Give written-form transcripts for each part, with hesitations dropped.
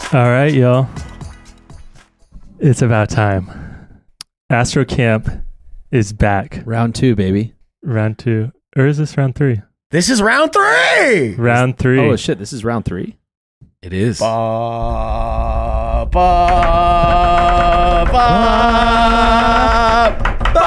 All right, y'all. It's about time. Astro Camp is back. Round 2, baby. Round 2. Or is this round 3? This is round 3. Round 3. Oh, shit. This is round 3? It is. Ba, ba, ba,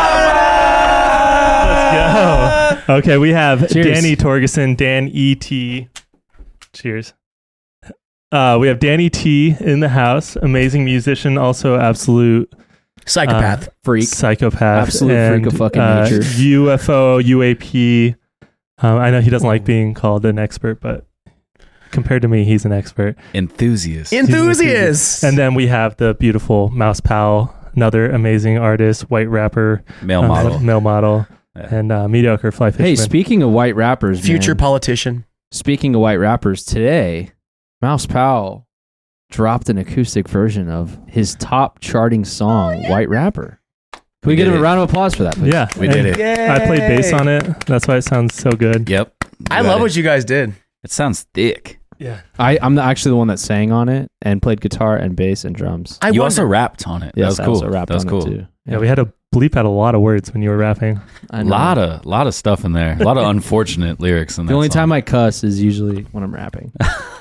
Let's go. Okay, we have Cheers. Danny Torgerson, Dan E.T. Cheers. We have Danny T in the house. Amazing musician, also absolute Psychopath. Freak. psychopath. Absolute freak of fucking nature. UFO, UAP. I know he doesn't like being called an expert, but compared to me, he's an expert. Enthusiast. Enthusiasts. And then we have the beautiful Mouse Powell, another amazing artist, white rapper, Male model. male model, Yeah. and mediocre fly fisherman. Hey, speaking of white rappers, Future man, politician. speaking of white rappers, today, Mouse Powell dropped an acoustic version of his top charting song, White Rapper. Can we get did him a it. round of applause for that, please? Yeah, We did and it. I played bass on it. That's why it sounds so good. Yep. I love what you guys did. It sounds thick. Yeah. I'm actually the one that sang on it and played guitar and bass and drums. I You wonder- also rapped on it. Yes, that I was also cool. rapped That was on cool. it too. Yeah, we had to bleep out a lot of words when you were rapping. I A know. lot of stuff in there. A lot of unfortunate lyrics in there. The only time I cuss is usually when I'm rapping.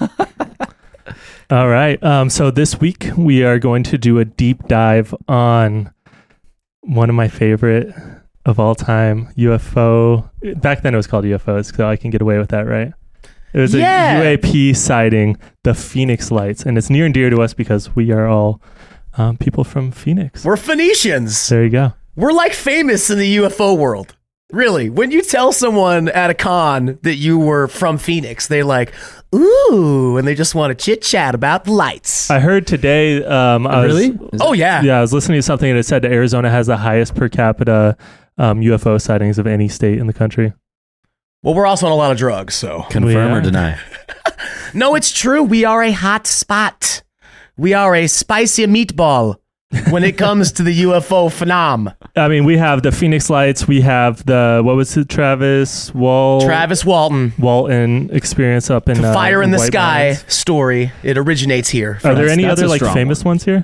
All right. So this week we are going to do a deep dive on one of my favorite of all time, UFO. Back then it was called UFOs, so I can get away with that, right? It was Yeah. a UAP sighting, the Phoenix Lights, and it's near and dear to us because we are all people from Phoenix. We're Phoenicians. There you go. We're like famous in the UFO world. Really, when you tell someone at a con that you were from Phoenix, they're like, ooh, and they just want to chit chat about the lights. I heard today. Really? Oh, yeah. Yeah, I was listening to something and it said that Arizona has the highest per capita UFO sightings of any state in the country. Well, we're also on a lot of drugs, so. Confirm We or are. deny? No, it's true. We are a hot spot. We are a spicy meatball when it comes to the UFO phenom. I mean, we have the Phoenix Lights. We have the, what was it, Travis Walton. Walton experience up in The Fire in the White Sky Mountains. story. It originates here. Are there any That's other a like strong famous ones here?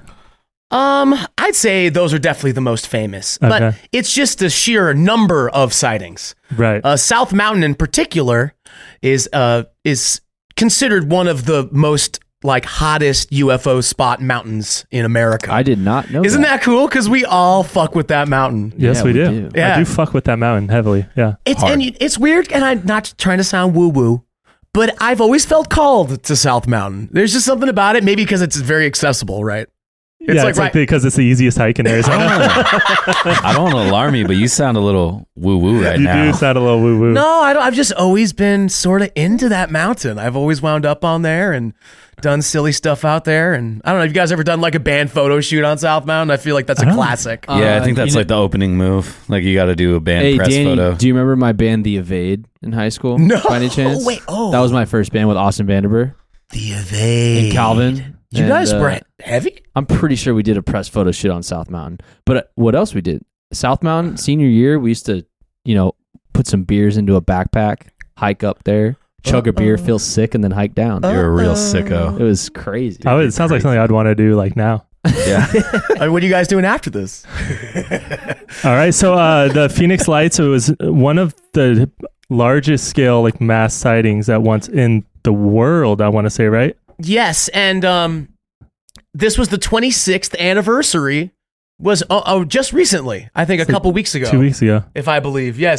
I'd say those are definitely the most famous, but Okay. it's just the sheer number of sightings. Right. South Mountain in particular is considered one of the most like hottest UFO spot mountains in America. I did not know Isn't that cool? Because we all fuck with that mountain. Yes, yeah, we we do. do. Yeah. I do fuck with that mountain heavily. Yeah. It's weird, and I'm not trying to sound woo woo, but I've always felt called to South Mountain. There's just something about it, maybe because it's very accessible, right? It's like because it's the easiest hike in Arizona. I don't want to alarm you, but you sound a little woo-woo right You now. do sound a little woo woo. No, I don't. I've just always been sort of into that mountain. I've always wound up on there and done silly stuff out there. And I don't know. Have you guys ever done like a band photo shoot on South Mountain? I feel like that's a classic. Yeah, I think that's you like the opening move. Like you got to do a band Hey, press Danny, photo. do you remember my band, The Evade, in high school? No. By any chance? Wait, oh. That was my first band with Austin Vanderbeer The Evade. and Calvin. You And, guys were heavy? I'm pretty sure we did a press photo shoot on South Mountain. But what else we did? South Mountain, senior year, we used to, put some beers into a backpack, hike up there, chug a beer, feel sick, and then hike down. You're a real It sicko. was crazy. It sounds like something I'd want to do like now. Yeah. What are you guys doing after this? All right. So the Phoenix Lights, it was one of the largest scale like mass sightings at once in the world, I want to say, right? Yes, and this was the 26th anniversary. Was just recently, I think a couple weeks ago. 2 weeks ago. If I believe. Yes.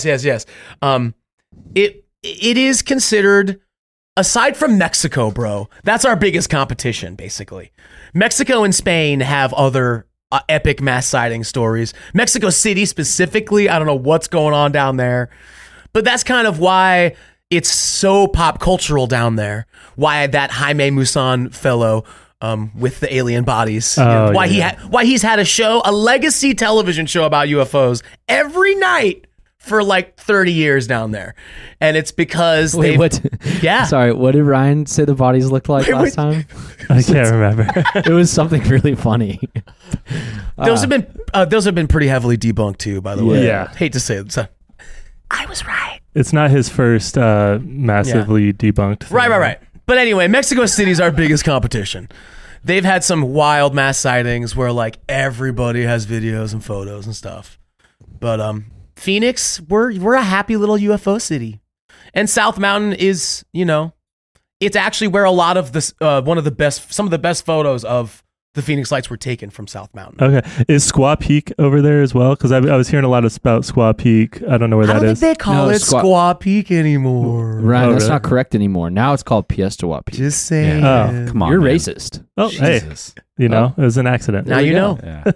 It is considered, aside from Mexico, bro, that's our biggest competition, basically. Mexico and Spain have other epic mass sighting stories. Mexico City specifically, I don't know what's going on down there, but that's kind of why it's so pop cultural down there. Why that Jaime Maussan fellow with the alien bodies. Oh, why yeah. why he's had a legacy television show about UFOs every night for like 30 years down there. And it's because Wait, what? Yeah. Sorry, what did Ryan say the bodies looked like last time? I can't remember. It was something really funny. Those have been pretty heavily debunked too, by the way. Yeah. Hate to say it. So, I was right. It's not his first massively debunked thing. Right. But anyway, Mexico City's our biggest competition. they've had some wild mass sightings where like everybody has videos and photos and stuff. But Phoenix, we're a happy little UFO city, and South Mountain is, you know, it's actually where a lot of this some of the best photos of the Phoenix Lights were taken from South Mountain. Okay. Is Squaw Peak over there as well? Because I was hearing a lot about Squaw Peak. I don't know where I that don't is. think they call No, it Squaw Peak anymore. Ryan, Oh, that's really? not correct anymore. Now it's called Piestewa Peak. Just saying. Oh, Come on, You're man. racist. Oh, hey, Jesus. you know, it was an accident. Now you go. know. Yeah.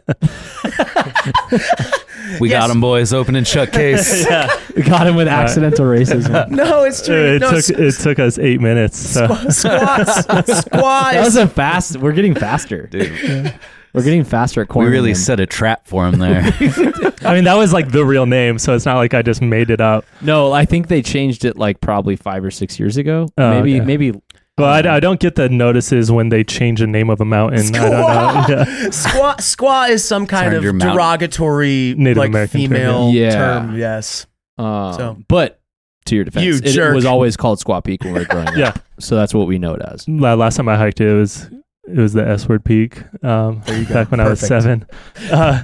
We Yes. got them, boys. Open and shut case. We got him with accidental racism. No, it's true. It took us 8 minutes. So. Squaw That was a fast. We're getting faster. Dude, We're getting faster at we cornering really him. set a trap for him there. I mean, that was like the real name, so it's not like I just made it up. No, I think they changed it like probably 5 or 6 years ago. Oh, okay. Maybe. Well, I don't get the notices when they change the name of a mountain. I don't know. Yeah. Squaw is some kind Turned of your mountain. derogatory Native like American term, female yeah. term. Yes. But to your defense, You it jerk. was always called Squaw Peak when we were growing up. Yeah. So that's what we know it as. Last time I hiked it was the S-word peak. Back when I was Perfect. 7.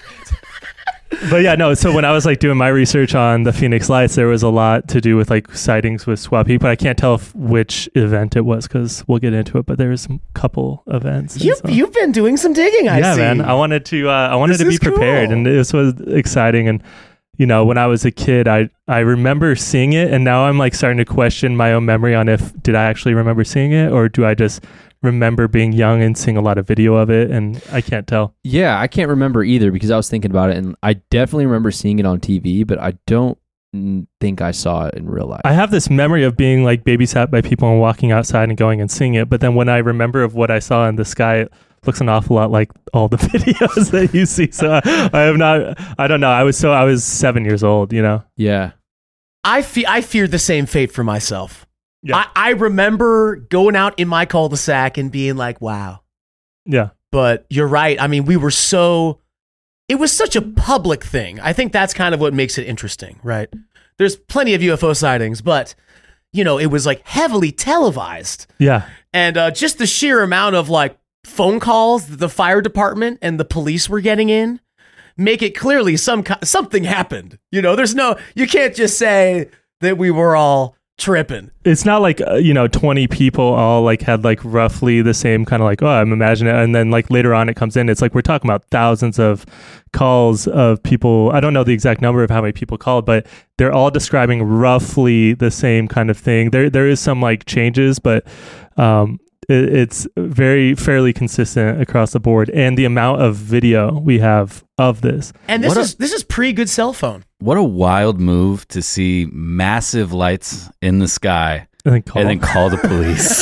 But yeah, no. So when I was like doing my research on the Phoenix Lights, there was a lot to do with like sightings with Squaw Peak, but I can't tell which event it was because we'll get into it. But there was a couple events. and so- You've been doing some digging, I see. man. I wanted This to be is prepared, cool. and this was exciting. And you know, when I was a kid, I remember seeing it, and now I'm like starting to question my own memory on if did I actually remember seeing it, or do I just remember being young and seeing a lot of video of it, and I can't tell. Yeah, I can't remember either because I was thinking about it, and I definitely remember seeing it on TV, but I don't think I saw it in real life. I have this memory of being like babysat by people and walking outside and going and seeing it, but then when I remember of what I saw in the sky, it looks an awful lot like all the videos that you see. So I have not. I don't know. I was 7 years old. You know. Yeah. I feared the same fate for myself. Yeah. I remember going out in my cul-de-sac and being like, wow. Yeah. But you're right. I mean, it was such a public thing. I think that's kind of what makes it interesting, right? There's plenty of UFO sightings, but, you know, it was like heavily televised. Yeah. And just the sheer amount of like phone calls that the fire department and the police were getting in make it clearly something happened. You know, you can't just say that we were all tripping. It's not like 20 people all like had like roughly the same kind of like, oh, I'm imagining it, and then like later on it comes in, it's like we're talking about thousands of calls of people. I don't know the exact number of how many people called, but they're all describing roughly the same kind of thing. There is some like changes, but it's fairly consistent across the board, and the amount of video we have of this. And this is pre-good cell phone. What a wild move to see massive lights in the sky And and then call the police.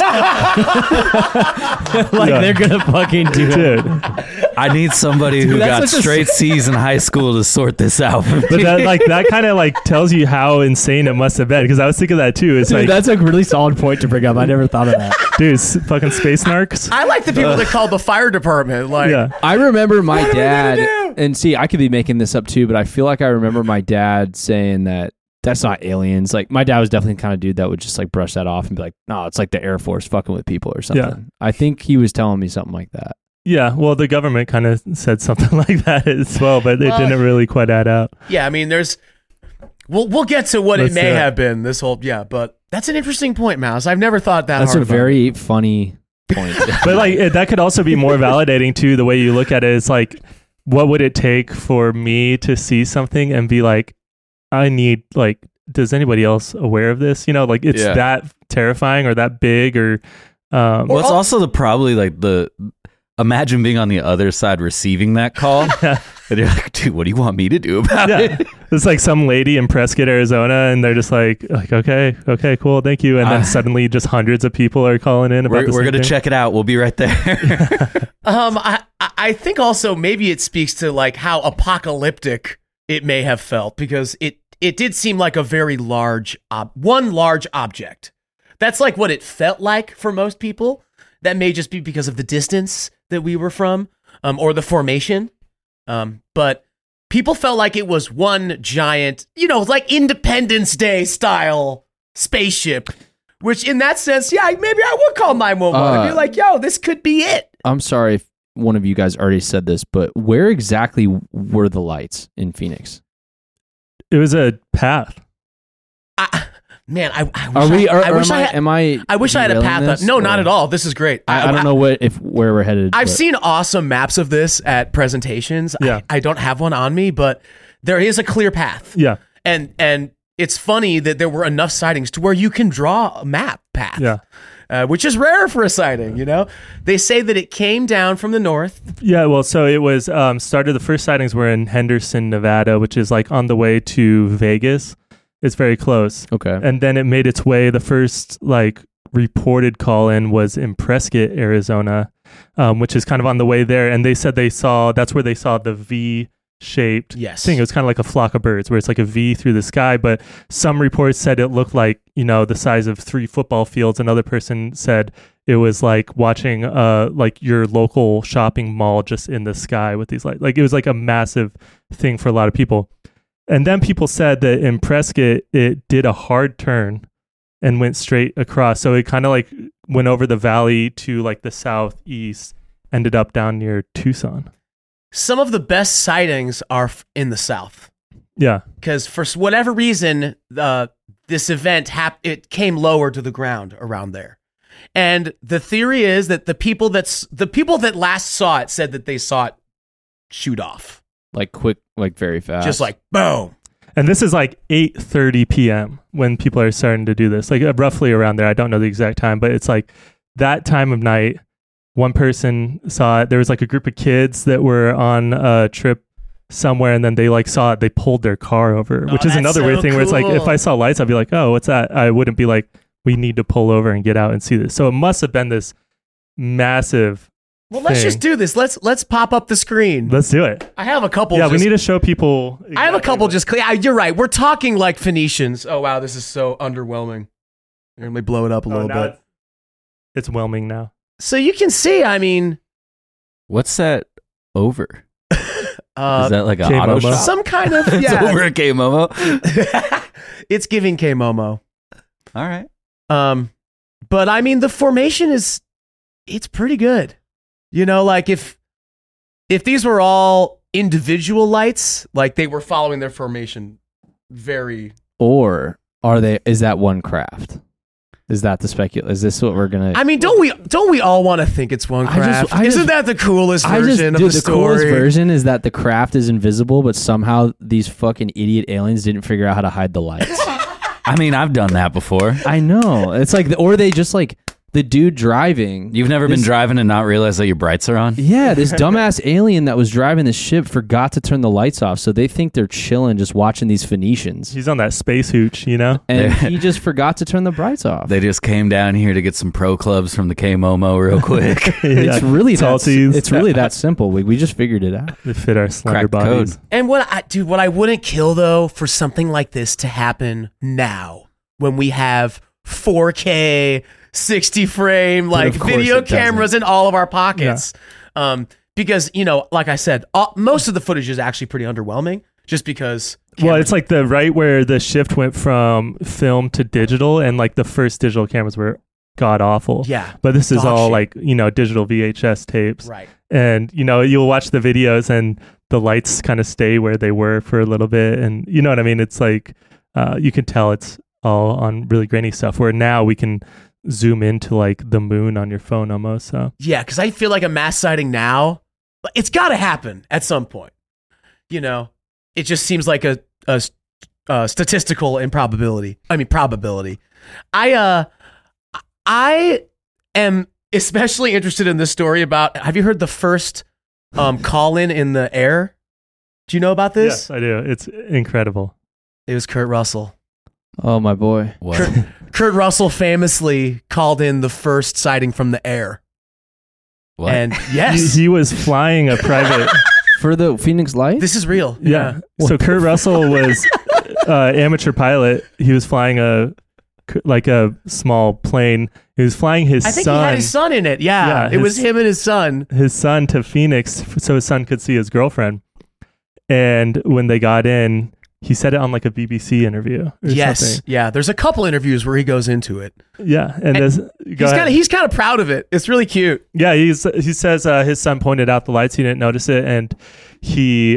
Like Yeah. they're gonna fucking do it. dude. I need somebody who that's got such a- straight C's in high school to sort this out. But that kind of like tells you how insane it must have been, because I was thinking that too. It's Dude, like, that's a really solid point to bring up. I never thought of that. dude, fucking space narcs. I like the people that called the fire department. Like, Yeah. I remember my What are we dad, gonna do? and see, I could be making this up too, but I feel like I remember my dad saying that that's not aliens. Like, my dad was definitely the kind of dude that would just like brush that off and be like, no, it's like the Air Force fucking with people or something. Yeah. I think he was telling me something like that. Yeah, well, the government kind of said something like that as well, but it Well, didn't really quite add up. yeah, I mean, we'll get to what Let's it may do it. have been. This whole but that's an interesting point, Mouse. I've never thought that. That's hard a about very funny point. But like that could also be more validating too. The way you look at it is like, what would it take for me to see something and be like, I need like, does anybody else aware of this? You know, like it's Yeah. that terrifying or that big or. Well, it's also probably like imagine being on the other side receiving that call. And you're like, dude, what do you want me to do about Yeah, it? it's like some lady in Prescott, Arizona, and they're just like okay, cool, thank you, and then suddenly just hundreds of people are calling in about We're the going to same thing. check it out. We'll be right there. I think also maybe it speaks to like how apocalyptic it may have felt, because it did seem like a very large large object. That's like what it felt like for most people. That may just be because of the distance that we were from, or the formation. But people felt like it was one giant, like Independence Day style spaceship, which in that sense, yeah, maybe I would call 911 and be like, yo, this could be it. I'm sorry if one of you guys already said this, but where exactly were the lights in Phoenix? It was a path. I wish I had a path up. No, not at all. This is great. I don't know where we're headed. I've seen awesome maps of this at presentations. Yeah. I don't have one on me, but there is a clear path. Yeah. And it's funny that there were enough sightings to where you can draw a map path. Yeah. Which is rare for a sighting, you know? They say that it came down from the north. Yeah, well, so it was the first sightings were in Henderson, Nevada, which is like on the way to Vegas. It's very close. Okay. And then it made its way, the first like reported call in was in Prescott, Arizona, which is kind of on the way there. And they said that's where they saw the V-shaped thing. It was kind of like a flock of birds where it's like a V through the sky. But some reports said it looked like, the size of 3 football fields. Another person said it was like watching like your local shopping mall just in the sky with these lights. Like it was like a massive thing for a lot of people. And then people said that in Prescott, it did a hard turn and went straight across. So it kind of like went over the valley to like the southeast, ended up down near Tucson. Some of the best sightings are in the south. Yeah. Because for whatever reason, this event, it came lower to the ground around there. And the theory is that the people that last saw it said that they saw it shoot off. Like quick, like very fast. Just like boom. And this is like 8:30 p.m. when people are starting to do this, like roughly around there. I don't know the exact time, but it's like that time of night. One person saw it. There was like a group of kids that were on a trip somewhere, and then they like saw it. They pulled their car over, which is another weird thing where it's like, if I saw lights, I'd be like, oh, what's that? I wouldn't be like, we need to pull over and get out and see this. So it must have been this massive let's just do this. Let's pop up the screen. Let's do it. I have a couple. Yeah, we need to show people. Exactly. I have a couple you're right. We're talking like Phoenicians. Oh, wow. This is so underwhelming. Let me blow it up a little bit. It's whelming now. So you can see, I mean. What's that over? Is that like an auto shop? Some kind of, It's over at K-Momo. It's giving K-Momo. All right. But I mean, the formation it's pretty good. Like if these were all individual lights, like they were following their formation very. Or is that one craft? Is that the speculation? Is this what we're gonna? I mean, don't we all want to think it's one craft? Isn't that the coolest version of the story? The coolest version is that the craft is invisible, but somehow these fucking idiot aliens didn't figure out how to hide the lights. I mean, I've done that before. I know. It's like, or they just like. The dude driving. You've never been driving and not realized that your brights are on? Yeah, this dumbass alien that was driving the ship forgot to turn the lights off, so they think they're chilling just watching these Phoenicians. He's on that space hooch, And he just forgot to turn the brights off. They just came down here to get some pro clubs from the K-Momo real quick. It's really that simple. We just figured it out. They fit our slender bodies. Code. And what I wouldn't kill though for something like this to happen now when we have 4K 60 frame like video cameras in all of our pockets. Yeah. Because like I said, most of the footage is actually pretty underwhelming just because it's like right where the shift went from film to digital, and like the first digital cameras were god awful. Yeah. But this is all like digital VHS tapes. Right. And you'll watch the videos and the lights kind of stay where they were for a little bit, and you know what I mean? It's like you can tell it's all on really grainy stuff, where now we can zoom into like the moon on your phone almost. So yeah, because I feel like a mass sighting now, it's got to happen at some point. It just seems like a statistical improbability. I mean probability. I am especially interested in this story about. Have you heard the first call in the air? Do you know about this? Yes, I do. It's incredible. It was Kurt Russell. Oh my boy! What? Kurt Russell famously called in the first sighting from the air. What? And yes, he was flying a private for the Phoenix Lights. This is real. Yeah. So Kurt Russell was amateur pilot. He was flying a small plane. He was flying his son. I think he had his son in it. Yeah, it was him and his son. His son to Phoenix, so his son could see his girlfriend. And when they got in, he said it on like a BBC interview. Or Yes. something. Yeah. There's a couple interviews where he goes into it. Yeah, and He's kind of proud of it. It's really cute. Yeah, he says his son pointed out the lights, he didn't notice it, and he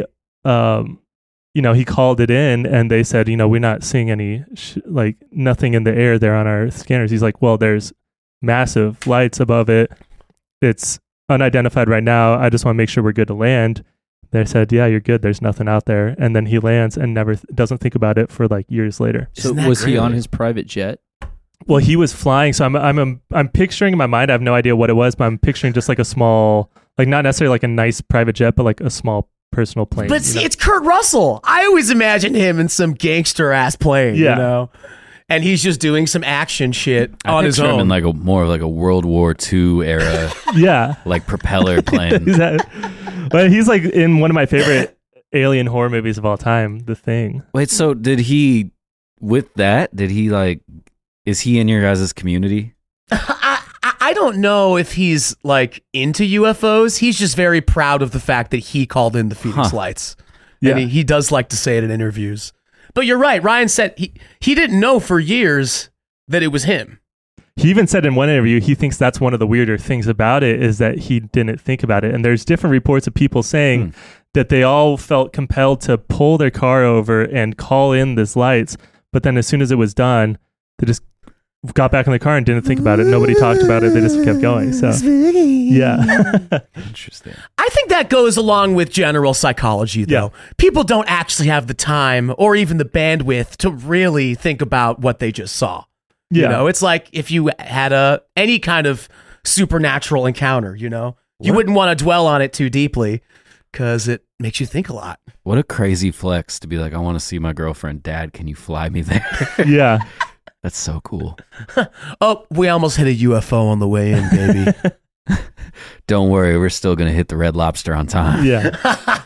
he called it in, and they said, we're not seeing any like nothing in the air there on our scanners. He's like, well, there's massive lights above it. It's unidentified right now. I just want to make sure we're good to land. They said, yeah, you're good. There's nothing out there. And then he lands and never doesn't think about it for like years later. So was he on his private jet? Well, he was flying. So I'm picturing in my mind, I have no idea what it was, but I'm picturing just like a small, like not necessarily like a nice private jet, but like a small personal plane. But see, it's Kurt Russell. I always imagined him in some gangster ass plane, and he's just doing some action shit on his picture him own. in like more of like a World War II era, Yeah. like propeller plane. But he's like in one of my favorite alien horror movies of all time, The Thing. Wait, so did he like? Is he in your guys' community? I don't know if he's like into UFOs. He's just very proud of the fact that he called in the Phoenix Lights. Yeah. And he does like to say it in interviews. But you're right. Ryan said he didn't know for years that it was him. He even said in one interview, he thinks that's one of the weirder things about it is that he didn't think about it. And there's different reports of people saying that they all felt compelled to pull their car over and call in these lights. But then as soon as it was done, they just got back in the car and didn't think about it. Nobody talked about it. They just kept going. So, yeah. Interesting. I think that goes along with general psychology, though. Yeah. People don't actually have the time or even the bandwidth to really think about what they just saw. Yeah. It's like if you had any kind of supernatural encounter, you wouldn't want to dwell on it too deeply because it makes you think a lot. What a crazy flex to be like, I want to see my girlfriend. Dad, can you fly me there? Yeah. That's so cool. Oh, we almost hit a UFO on the way in, baby. Don't worry, we're still gonna hit the Red Lobster on time. Yeah.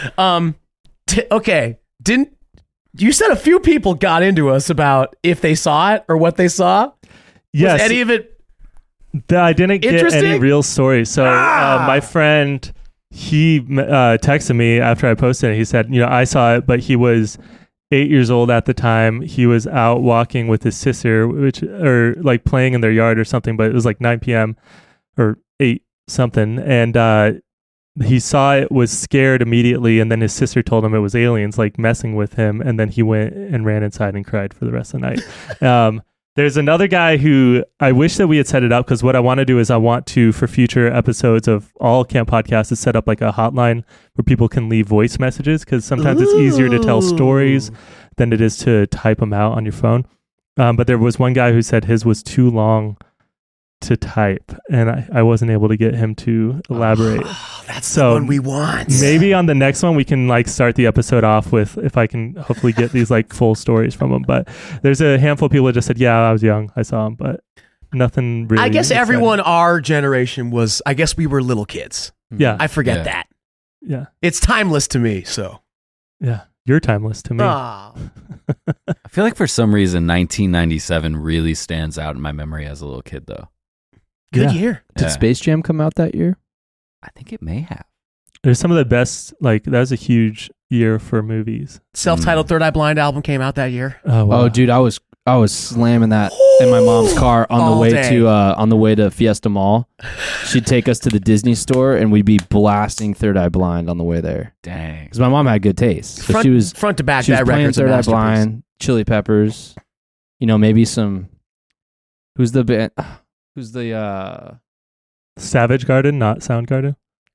Okay. You said a few people got into us about if they saw it or what they saw? Yes. Was any of it? I didn't get Interesting? any real stories. So my friend, he texted me after I posted it. He said, I saw it, but he was 8 years old at the time. He was out walking with his sister, or like playing in their yard or something, but it was like 9 p.m. or 8 something. And he saw it, was scared immediately. And then his sister told him it was aliens like messing with him. And then he went and ran inside and cried for the rest of the night. There's another guy who I wish that we had set it up, because what I want to do is I want to, for future episodes of all Camp Podcasts, is set up like a hotline where people can leave voice messages, because sometimes it's easier to tell stories than it is to type them out on your phone. But there was one guy who said his was too long to type, and I wasn't able to get him to elaborate. That's the one we want. Maybe on the next one we can like start the episode off with, if I can hopefully get these like full stories from him. But there's a handful of people that just said, yeah, I was young, I saw him, but nothing really. I guess exciting. everyone our generation was, I guess we were little kids. Yeah. I forget that. Yeah. It's timeless to me, so. Yeah. You're timeless to me. Ah. I feel like for some reason 1997 really stands out in my memory as a little kid, though. Good Yeah. year. Did Yeah. Space Jam come out that year? I think it may have. There's some of the best, like, that was a huge year for movies. Self-titled Third Eye Blind album came out that year. Oh, wow. Oh, dude, I was slamming that in my mom's car on All the way to Fiesta Mall. She'd take us to the Disney store, and we'd be blasting Third Eye Blind on the way there. Dang. Because my mom had good taste, so Front, she was front to back. she was That playing record's a Third Eye masterpiece. Blind, Chili Peppers. Maybe some. Who's the band? Who's the? Savage Garden, not Soundgarden.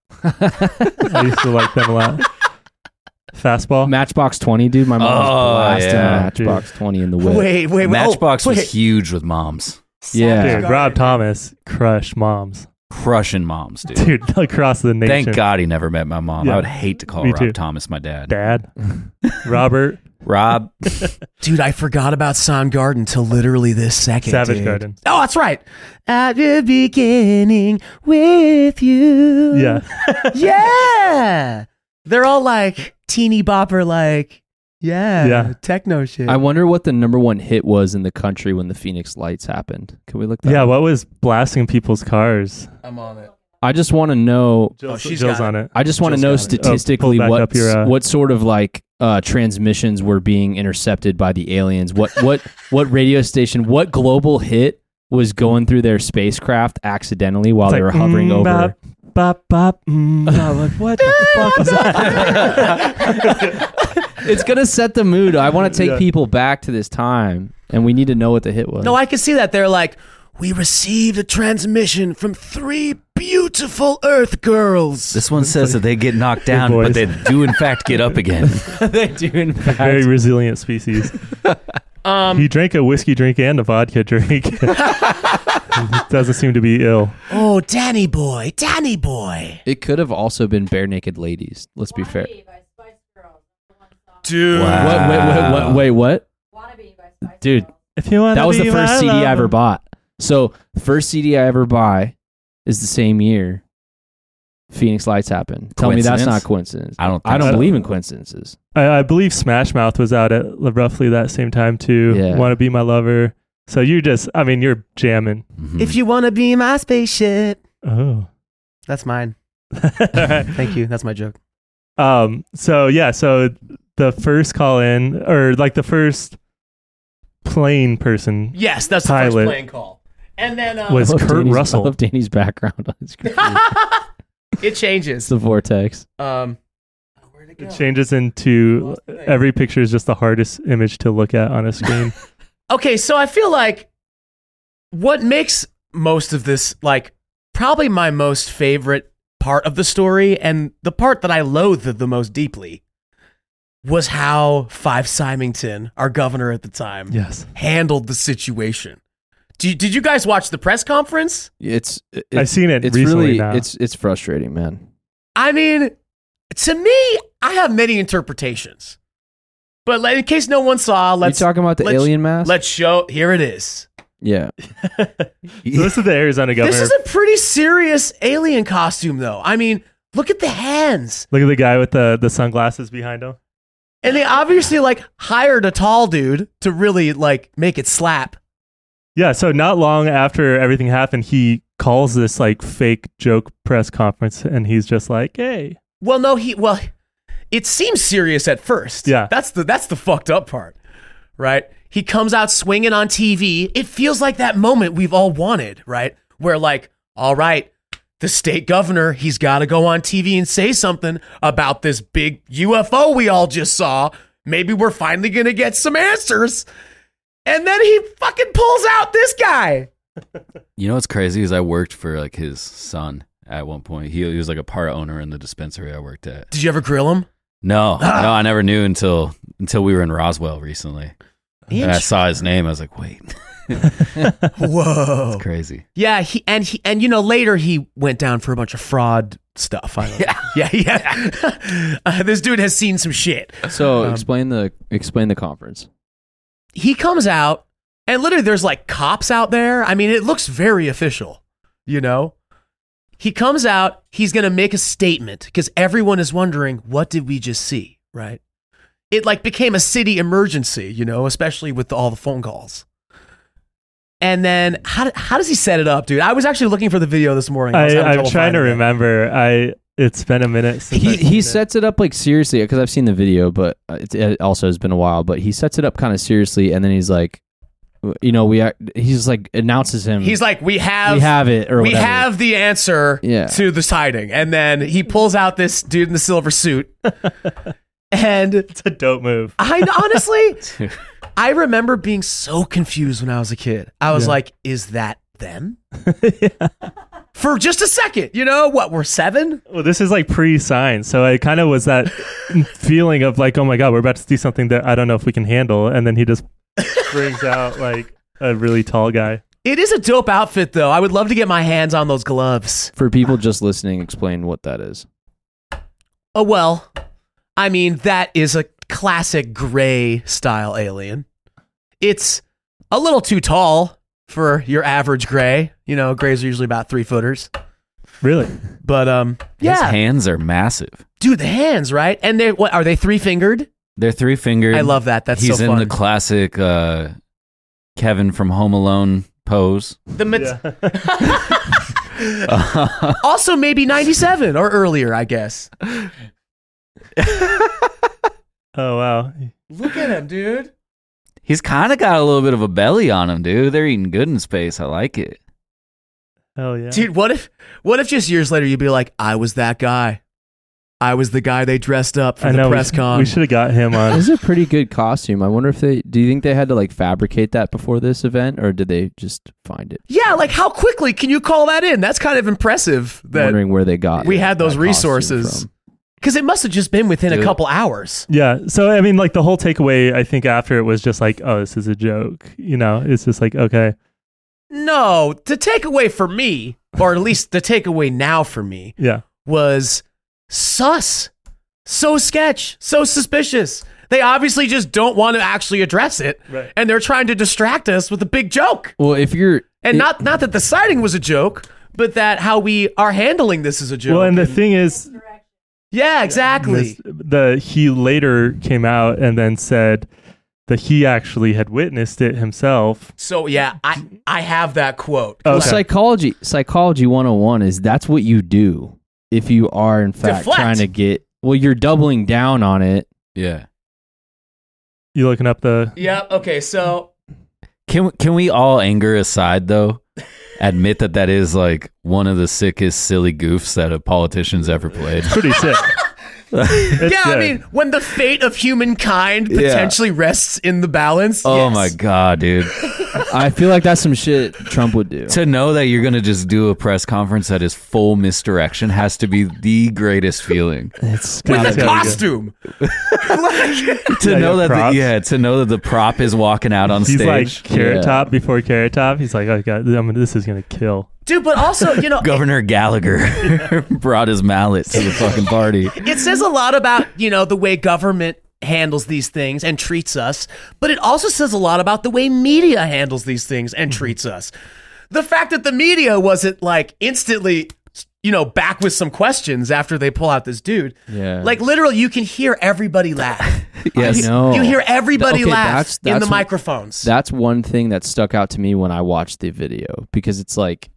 I used to like them a lot. Fastball. Matchbox 20, dude. My mom was blasting yeah. Matchbox 20 in the whip. Wait. Matchbox was wait. huge with moms. Yeah. Dude, Rob Thomas crushed moms. Crushing moms, dude. Dude, across the nation. Thank God he never met my mom. Yeah. I would hate to call Me Rob too. Thomas my dad. Dad. Robert. Rob. Dude, I forgot about Soundgarden till literally this second. Savage dude. Garden. Oh, that's right. At the beginning with you. Yeah. Yeah. They're all like teeny bopper, like, Yeah. techno shit. I wonder what the number one hit was in the country when the Phoenix Lights happened. Can we look that Yeah, up? what was blasting people's cars? I'm on it. I just want to know. Oh, she's Jill's got on it. it. I just want to Just know got it. statistically pull back up your, what sort of like transmissions were being intercepted by the aliens. What radio station? What global hit was going through their spacecraft accidentally while they were hovering over? Bop, bop, bop, like, what the fuck is that? It's gonna set the mood. I want to take people back to this time, and we need to know what the hit was. No, I can see that. They're like, we received a transmission from 3 beautiful Earth girls. This one says that they get knocked down, but they do in fact get up again. They do, in fact. Very resilient species. He drank a whiskey drink and a vodka drink. Doesn't seem to be ill. Oh, Danny boy. It could have also been Bare Naked Ladies. Let's be fair. Dude. Wow. Wait, what? Wannabe by Spice Dude, Girls. If you want, that was the first CD I ever bought. So the first CD I ever buy is the same year Phoenix Lights happened. Tell me that's not coincidence. I don't don't so. believe in coincidences. I believe Smash Mouth was out at roughly that same time too. Yeah. Want to Be My Lover. So you're jamming. Mhm. If you want to be my spaceship. Oh. That's mine. All right. Thank you. That's my joke. So the first call in, or like the first plane person, Yes, that's the Pilot. first plane call. And then Was I love Kurt Danny's- Russell. I love Danny's background on his screen. it It's changes. the vortex. Where'd it go? it changes into every picture is just the hardest image to look at on a screen. Okay, so I feel like what makes most of this, like, probably my most favorite part of the story, and the part that I loathed the most deeply, was how Five Symington, our governor at the time, Yes. handled the situation. Did you guys watch the press conference? It's I've seen it it's recently really now. it's frustrating, man. I mean, to me, I have many interpretations. But in case no one saw, You let's talking about the alien mask? let's show. Here it is. Yeah. So this is the Arizona governor. This is a pretty serious alien costume, though. I mean, look at the hands. Look at the guy with the sunglasses behind him. And they obviously like hired a tall dude to really like make it slap. Yeah, so not long after everything happened, he calls this like fake joke press conference, and he's just like, "Hey, Well, no, it seems serious at first. Yeah. That's the fucked up part, right? He comes out swinging on TV. It feels like that moment we've all wanted, right? Where like, all right, the state governor, he's got to go on TV and say something about this big UFO we all just saw. Maybe we're finally going to get some answers. And then he fucking pulls out this guy. You know what's crazy is I worked for like his son at one point. He was like a part owner in the dispensary I worked at. Did you ever grill him? No, I never knew until we were in Roswell recently. And I saw his name. I was like, wait, Whoa. it's crazy. Yeah, and you know later he went down for a bunch of fraud stuff. I don't know. Yeah. This dude has seen some shit. So explain the conference. He comes out and literally there's like cops out there. I mean, it looks very official, you know? He comes out, he's going to make a statement because everyone is wondering, what did we just see, right? It like became a city emergency, you know, especially with all the phone calls. And then how does he set it up, dude? I was actually looking for the video this morning. I was having I'm trouble trying to finding it. remember. It's been a minute since I've seen He it. sets it up like seriously because I've seen the video, but it also has been a while. But he sets it up kind of seriously, and then he's like, you know, he's like announces him. He's like, we have it, or we whatever. have the answer Yeah. to the sighting. And then he pulls out this dude in the silver suit. And It's a dope move. I honestly, I remember being so confused when I was a kid. I was Yeah. like, is that them? For just a second, you know what? We're 7. Well, this is like pre-signed, so it kind of was that feeling of like, oh my god, we're about to see something that I don't know if we can handle, and then he just brings out like a really tall guy. It is a dope outfit, though. I would love to get my hands on those gloves. For people just listening, explain what that is. Oh, well, I mean, that is a classic gray style alien. It's a little too tall for your average gray. You know, grays are usually about 3-footers. Really? But His yeah, hands are massive. dude, the hands, right? And they what are they 3-fingered? They're 3-fingered. I love that. That's He's so in fun. the classic Kevin from Home Alone pose. Also, maybe 97 or earlier, I guess. Oh wow. Look at him, dude. He's kind of got a little bit of a belly on him, dude. They're eating good in space. I like it. Hell yeah. Dude, what if just years later you'd be like, I was that guy. I was the guy they dressed up for the press con. We should have got him on. This is a pretty good costume. I wonder if do you think they had to like fabricate that before this event, or did they just find it? Yeah, like how quickly can you call that in? That's kind of impressive. I'm That wondering where they got we had those that costume resources. from. Because it must have just been within a Dude. couple hours. Yeah. So I mean, like the whole takeaway, I think after it was just like, oh, this is a joke. You know, it's just like, okay. No, the takeaway for me, or at least the takeaway now for me, Yeah. was sus. So sketch. So suspicious. They obviously just don't want to actually address it. Right. And they're trying to distract us with a big joke. Well, if you're And not that the sighting was a joke, but that how we are handling this is a joke. Well, and the thing is, yeah, exactly. he later came out and then said that he actually had witnessed it himself. So yeah, I have that quote. Okay. psychology 101 is that's what you do if you are in fact Deflect. trying to get. Well, you're doubling down on it. Yeah. You looking up the? Yeah. Okay. So Can we all, anger aside, though, admit that is like one of the sickest, silly goofs that a politician's ever played? Pretty sick. It's yeah, I good. mean, when the fate of humankind Yeah. potentially rests in the balance. Oh yes. my God, dude. I feel like that's some shit Trump would do. To know that you're going to just do a press conference that is full misdirection has to be the greatest feeling. It's With gotta a be. costume. To know that props. to know that the prop is walking out on He's stage. like Carrot Yeah. Top before Carrot Top. He's like, oh god, this is gonna kill. Dude, but also, you know, Governor Gallagher brought his mallet to the fucking party. it says a lot about, you know, the way government handles these things and treats us, but it also says a lot about the way media handles these things and treats us. The fact that the media wasn't like instantly, you know, back with some questions after they pull out this dude. Yeah. Like literally you can hear everybody laugh. Yes. I know. You hear everybody Okay, laugh in the what- microphones. That's one thing that stuck out to me when I watched the video, because it's like,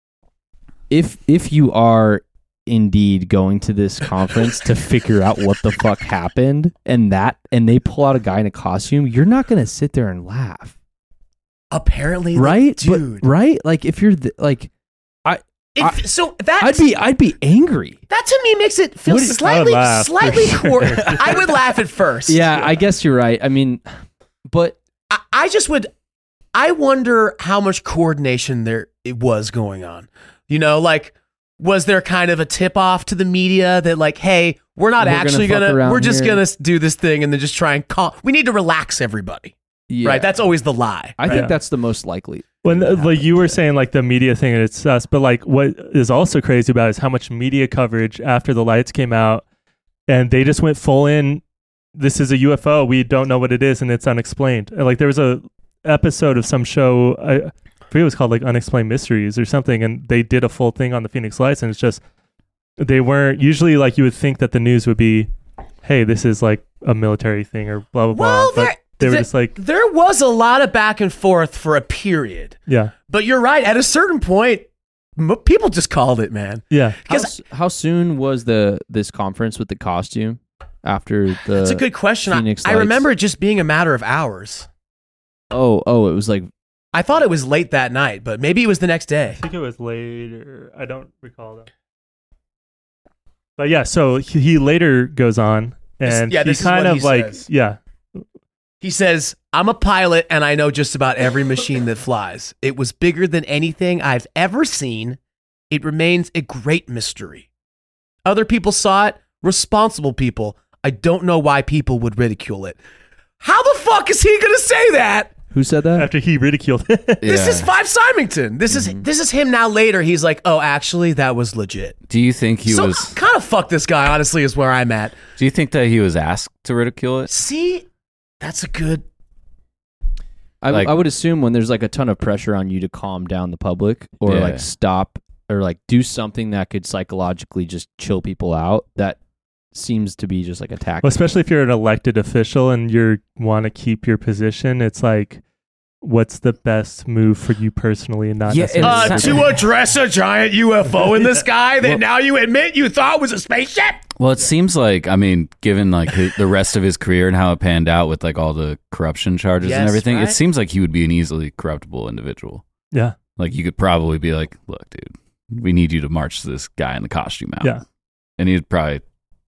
if you are indeed going to this conference to figure out what the fuck happened and they pull out a guy in a costume, you're not gonna sit there and laugh, Apparently, right? dude. But, right? Like if you're So that I'd be angry. that to me makes it feel What do you- I would laugh, slightly for cool. sure. I would laugh at first. Yeah, I guess you're right. I mean, but I just would. I wonder how much coordination it was going on. You know, like, was there kind of a tip off to the media that, like, hey, we're not We're actually gonna fuck gonna, around we're just here. gonna do this thing and then just try and we need to relax everybody, yeah, right? That's always the lie. I think Yeah. that's the most likely. When like you were saying, like the media thing, and it's sus. But like, what is also crazy about it is how much media coverage after the lights came out, and they just went full in. This is a UFO. We don't know what it is, and it's unexplained. And like there was a episode of some show. I forget it was called like Unexplained Mysteries or something, and they did a full thing on the Phoenix Lights, and it's just they weren't usually like you would think that the news would be, hey, this is like a military thing or blah blah Well, blah. But they were just like, there was a lot of back and forth for a period, yeah, but you're right. At a certain point, people just called it, man. yeah. How soon was this conference with the costume after the? That's a good question. Phoenix I Lights. remember it just being a matter of hours. Oh, it was like I thought it was late that night, but maybe it was the next day. I think it was later. I don't recall though. But yeah, so he later goes on and This he is kind what of he like, says. yeah, He says, I'm a pilot and I know just about every machine that flies. It was bigger than anything I've ever seen. It remains a great mystery. Other people saw it, responsible people. I don't know why people would ridicule it. How the fuck is he going to say that? who said that? after he ridiculed it. This is Five Symington. This is him now later. He's like, oh, actually, that was legit. Do you think he so was? kind of fuck this guy, honestly, is where I'm at. Do you think that he was asked to ridicule it? See, that's a good... I would assume when there's like a ton of pressure on you to calm down the public or Yeah. like stop or like do something that could psychologically just chill people out, that seems to be just like a tactic. Well, especially if you're an elected official and you want to keep your position, it's like, what's the best move for you personally and not Yeah, necessarily. to address a giant UFO in the sky that now you admit you thought was a spaceship? Well, it seems like, I mean, given like the rest of his career and how it panned out with like all the corruption charges Yes, and everything, right? it seems like he would be an easily corruptible individual. Yeah. Like you could probably be like, look, dude, we need you to march this guy in the costume out. Yeah. And he'd probably.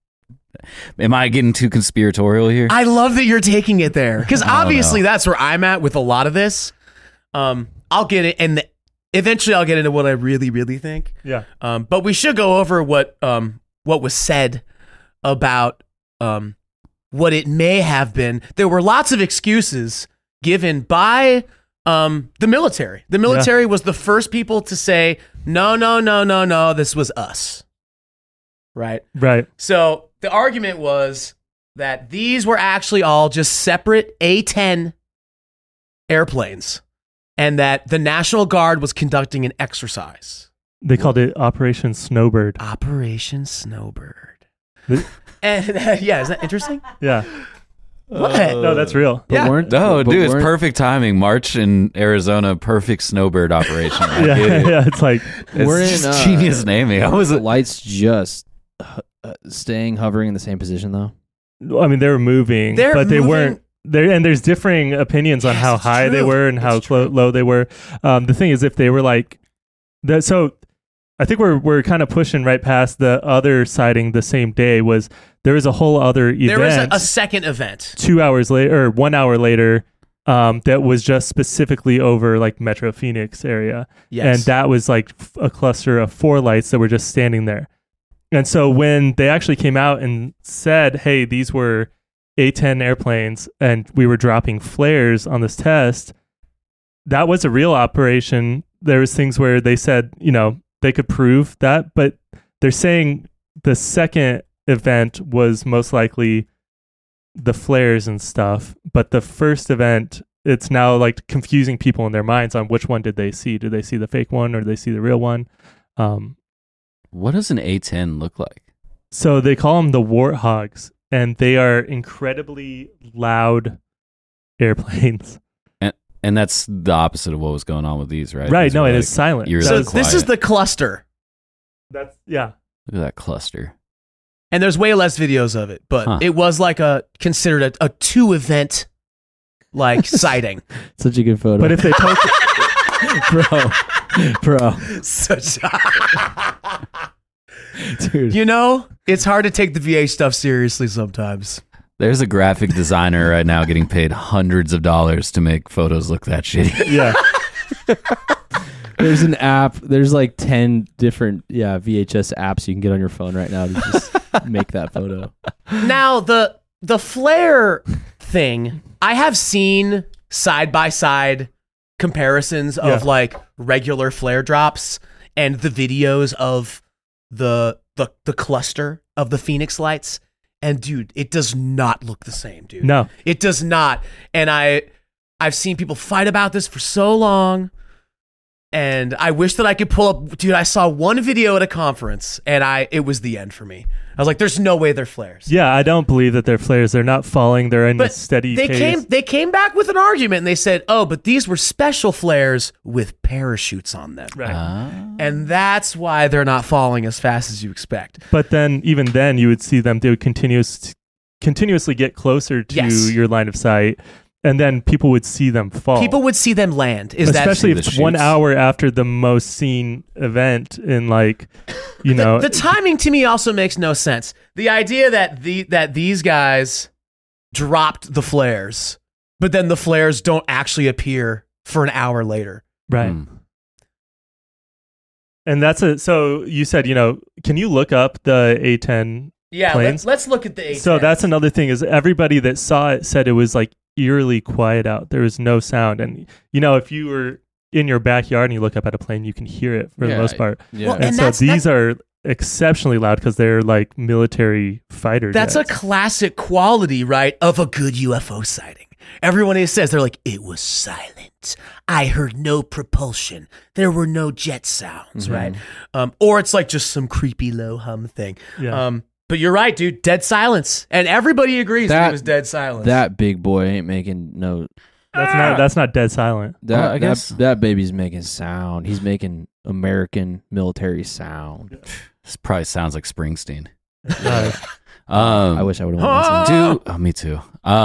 Am I getting too conspiratorial here? I love that you're taking it there because I don't obviously know. that's where I'm at with a lot of this. I'll get it, and eventually I'll get into what I really, really think. Yeah. But we should go over what was said about what it may have been. There were lots of excuses given by the military. The military was the first people to say, no, this was us. Right? Right. So the argument was that these were actually all just separate A-10 airplanes and that the National Guard was conducting an exercise. They called it Operation Snowbird. Operation Snowbird. The- And yeah, is that interesting? Yeah. What? No, that's real. But Yeah. weren't- No, but dude, it's weren't- perfect timing. March in Arizona, perfect snowbird operation. I Yeah. get it. Yeah. It's like, It's We're in, just genius naming. I was the lights just staying hovering in the same position though. I mean, they were moving, They're but they moving- weren't. There and there's differing opinions on Yes, how it's high they true. were and how It's true. low they were. The thing is, if they were like, so I think we're kind of pushing right past the other sighting the same day. Was there was a whole other event? There was a second event. 2 hours later or 1 hour later that was just specifically over like Metro Phoenix area. Yes. And that was like a cluster of 4 lights that were just standing there. And so when they actually came out and said, hey, these were A-10 airplanes and we were dropping flares on this test, that was a real operation. There was things where they said, they could prove that, but they're saying the second event was most likely the flares and stuff. But the first event, it's now like confusing people in their minds on which one did they see. Did they see the fake one or did they see the real one? what does an A10 look like? So they call them the Warthogs, and they are incredibly loud airplanes. And that's the opposite of what was going on with these, right? Right? These No, were it like is silent. eerily So That's- this is quiet. the cluster. That's yeah. Look at that cluster. And there's way less videos of it, but Huh. it was like considered a 2 event like sighting. Such a good photo. But if they post, bro, Such dude. it's hard to take the VA stuff seriously sometimes. There's a graphic designer right now getting paid hundreds of dollars to make photos look that shitty. yeah, There's an app. There's like 10 different VHS apps you can get on your phone right now to just make that photo. Now the flare thing, I have seen side by side comparisons of Yeah. like regular flare drops and the videos of the cluster of the Phoenix lights. And dude, it does not look the same, dude. no, It does not. And I've seen people fight about this for so long. And I wish that I could pull up, dude. I saw one video at a conference, and it was the end for me. I was like, "There's no way they're flares." yeah. I don't believe that they're flares. They're not falling. They're in a But steady they pace. came back with an argument, and they said, "Oh, but these were special flares with parachutes on them, Right. and that's why they're not falling as fast as you expect." But then, even then, you would see them. They would continuously get closer to Yes. your line of sight, and then people would see them fall. People would see them land. Especially if the it's 1 shoots? hour after the most seen event in like, the timing to me also makes no sense. The idea that these guys dropped the flares, but then the flares don't actually appear for an hour later. right. Hmm. And so you said, can you look up the A10? Yeah, Planes? let's look at the A10. So that's another thing is everybody that saw it said it was like eerily quiet out. There was no sound. And, if you were in your backyard and you look up at a plane, you can hear it for the Yeah, most part. Yeah. Well, And, And so that's- these are exceptionally loud because they're like military fighter That's a jets. classic quality, right, of a good UFO sighting. Everyone always says, they're like, it was silent. I heard no propulsion. There were no jet sounds, right? Or it's like just some creepy low hum thing. Yeah. But you're right, dude. Dead silence. And everybody agrees That- it was dead silence. That big boy ain't making no. That's not dead silent. That, Well, I guess- that baby's making sound. He's making American military sound. This probably sounds like Springsteen. Nice. I wish I would have went. Dude, oh, me too.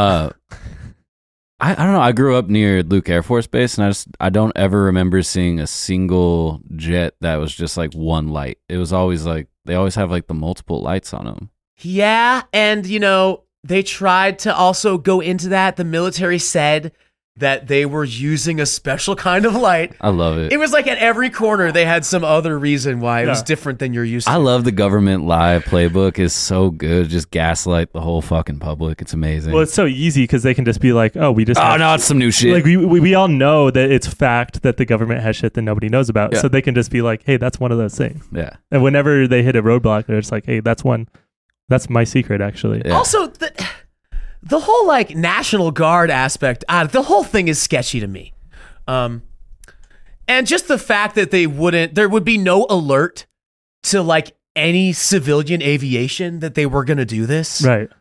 I don't know. I grew up near Luke Air Force Base, and I don't ever remember seeing a single jet that was just like one light. It was always like they always have like the multiple lights on them. Yeah, and they tried to also go into that. The military said that they were using a special kind of light. I love it. It was like at every corner they had some other reason why it was different than you're used to. I love the government live playbook. Is so good. Just gaslight the whole fucking public. It's amazing. Well, it's so easy because they can just be like, "Oh, we just no, it's some new shit." Like we all know that it's fact that the government has shit that nobody knows about, Yeah. so they can just be like, "Hey, that's one of those things." Yeah. And whenever they hit a roadblock, they're just like, "Hey, that's my secret, actually." Yeah. Also, the whole like National Guard aspect, the whole thing is sketchy to me. And just the fact that there would be no alert to like any civilian aviation that they were going to do this. Right.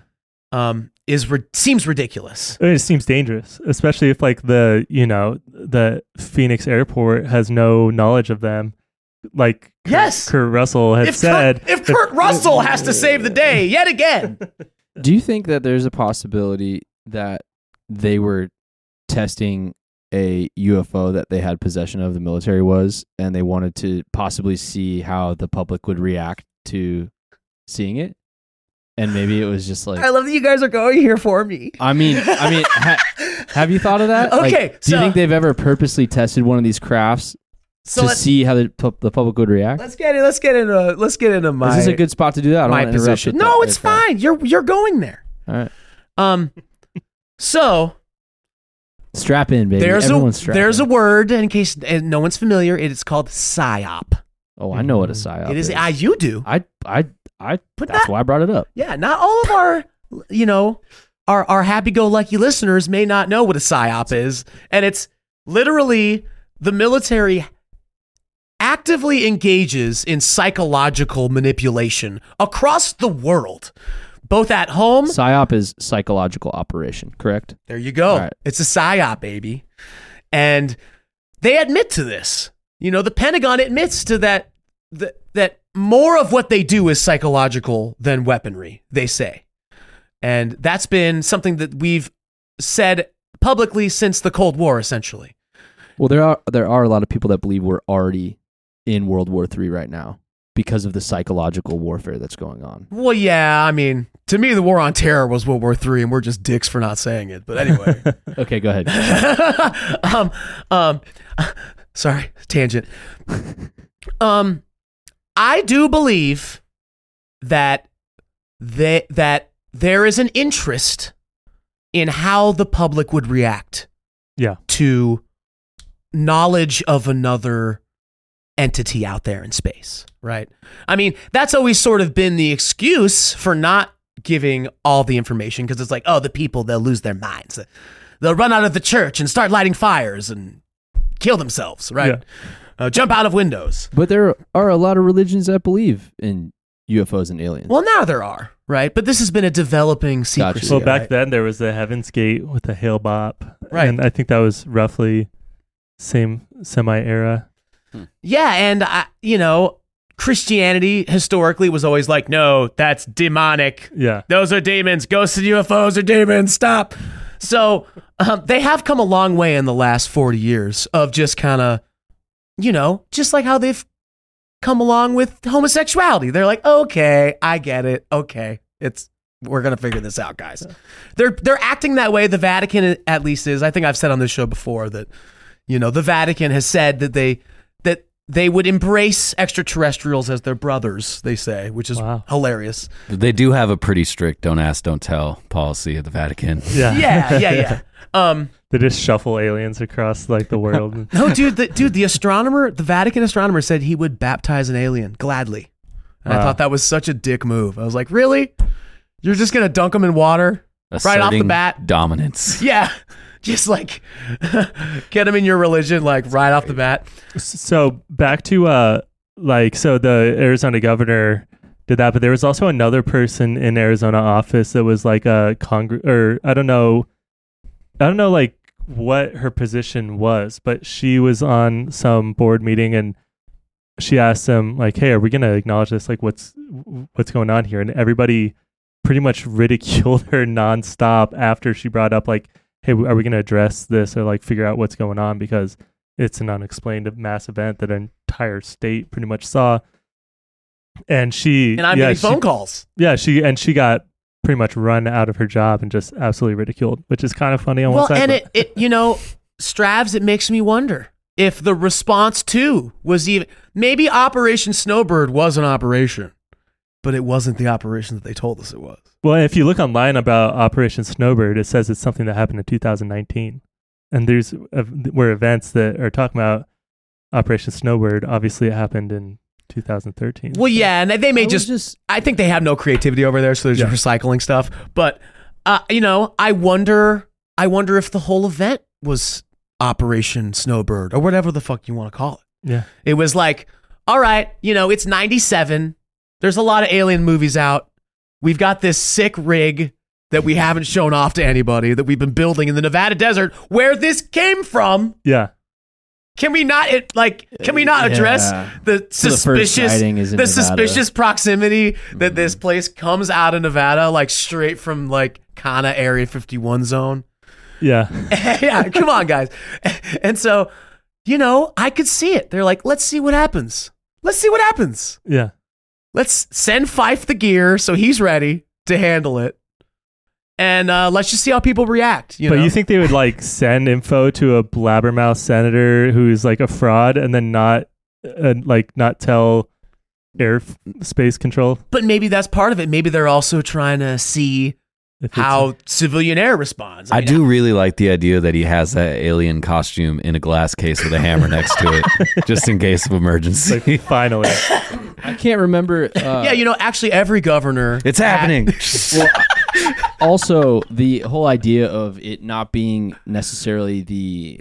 Seems ridiculous. It seems dangerous, especially if like the Phoenix airport has no knowledge of them. Like Yes. Kurt Russell had said. If Kurt Russell has to save the day yet again. Do you think that there's a possibility that they were testing a UFO that they had possession of, the military was, and they wanted to possibly see how the public would react to seeing it? And maybe it was just like, I love that you guys are going here for me. I mean, have you thought of that? Okay, Like, do you think they've ever purposely tested one of these crafts to see how the public would react? Let's get into my. Is this a good spot to do that? I don't my wanna interrupt position? with No, that. it's fine. You're going there. All right, So strap in, baby. there's Everyone's strapped a in. word in case no one's familiar. It's called psyop. Oh, I know what a psyop It is. is. You do. That's why I brought it up. Yeah. Not all of our happy-go-lucky listeners may not know what a psyop is, and it's literally the military actively engages in psychological manipulation across the world, both at home. PSYOP is psychological operation, correct? There you go. All right. It's a psyop, baby. And they admit to this. The Pentagon admits to that more of what they do is psychological than weaponry, they say. And that's been something that we've said publicly since the Cold War, essentially. Well, there are a lot of people that believe we're already in World War III right now because of the psychological warfare that's going on. Well, yeah, I mean, to me, the war on terror was World War III, and we're just dicks for not saying it. But anyway. Okay, go ahead. Sorry, tangent. I do believe that there is an interest in how the public would react to knowledge of another entity out there in space, right? I mean, that's always sort of been the excuse for not giving all the information, because it's like, oh, the people, they'll lose their minds. They'll run out of the church and start lighting fires and kill themselves, right? Jump out of windows. But there are a lot of religions that believe in UFOs and aliens. Well, now there are, right? But this has been a developing secrecy. Gotcha. Well, back right? then there was the Heaven's Gate with the Hale Bop, Right. And I think that was roughly same semi-era. Yeah, and Christianity historically was always like, no, that's demonic. Yeah. Those are demons. Ghosts and UFOs are demons. Stop. So they have come a long way in the last 40 years of just kind of, just like how they've come along with homosexuality. They're like, okay, I get it. Okay, we're gonna figure this out, guys. They're acting that way. The Vatican, at least, is. I think I've said on this show before that, the Vatican has said that they would embrace extraterrestrials as their brothers, they say, which is hilarious. They do have a pretty strict "don't ask, don't tell" policy at the Vatican. Yeah. They just shuffle aliens across like the world. No, the astronomer, the Vatican astronomer said he would baptize an alien gladly. And I thought that was such a dick move. I was like, really? You're just going to dunk them in water right off the bat? Dominance. Yeah. Just like get them in your religion, like right off the bat. So back to the Arizona governor did that, but there was also another person in Arizona office that was like a I don't know like what her position was, but she was on some board meeting and she asked them like, hey, are we going to acknowledge this? Like, what's what's going on here? And everybody pretty much ridiculed her nonstop after she brought up like, hey, are we going to address this or like figure out what's going on, because it's an unexplained mass event that an entire state pretty much saw. And I'm getting phone calls. Yeah, she got pretty much run out of her job and just absolutely ridiculed, which is kind of funny on one side. And it Stravs, it makes me wonder if the response too was even, maybe Operation Snowbird was an operation, but it wasn't the operation that they told us it was. Well, if you look online about Operation Snowbird, it says it's something that happened in 2019. And there's were events that are talking about Operation Snowbird. Obviously, it happened in 2013. Well, yeah, and they may just I think they have no creativity over there, so they're just recycling stuff. But I wonder if the whole event was Operation Snowbird or whatever the fuck you want to call it. Yeah, it was like, all right, it's 97. There's a lot of alien movies out. We've got this sick rig that we haven't shown off to anybody that we've been building in the Nevada desert where this came from. Yeah. Can we not address the suspicious proximity that this place comes out of Nevada, like straight from like kind of Area 51 zone? Yeah. Yeah, come on, guys. And so, I could see it. They're like, let's see what happens. Yeah. Let's send Fife the gear so he's ready to handle it. And let's just see how people react. But you think they would like send info to a blabbermouth senator who's like a fraud and then not tell airspace control? But maybe that's part of it. Maybe they're also trying to see how civilian air responds. I do really like the idea that he has that alien costume in a glass case with a hammer next to it, just in case of emergency. Like, finally. I can't remember. Actually, every governor. It's happening. Also, the whole idea of it not being necessarily the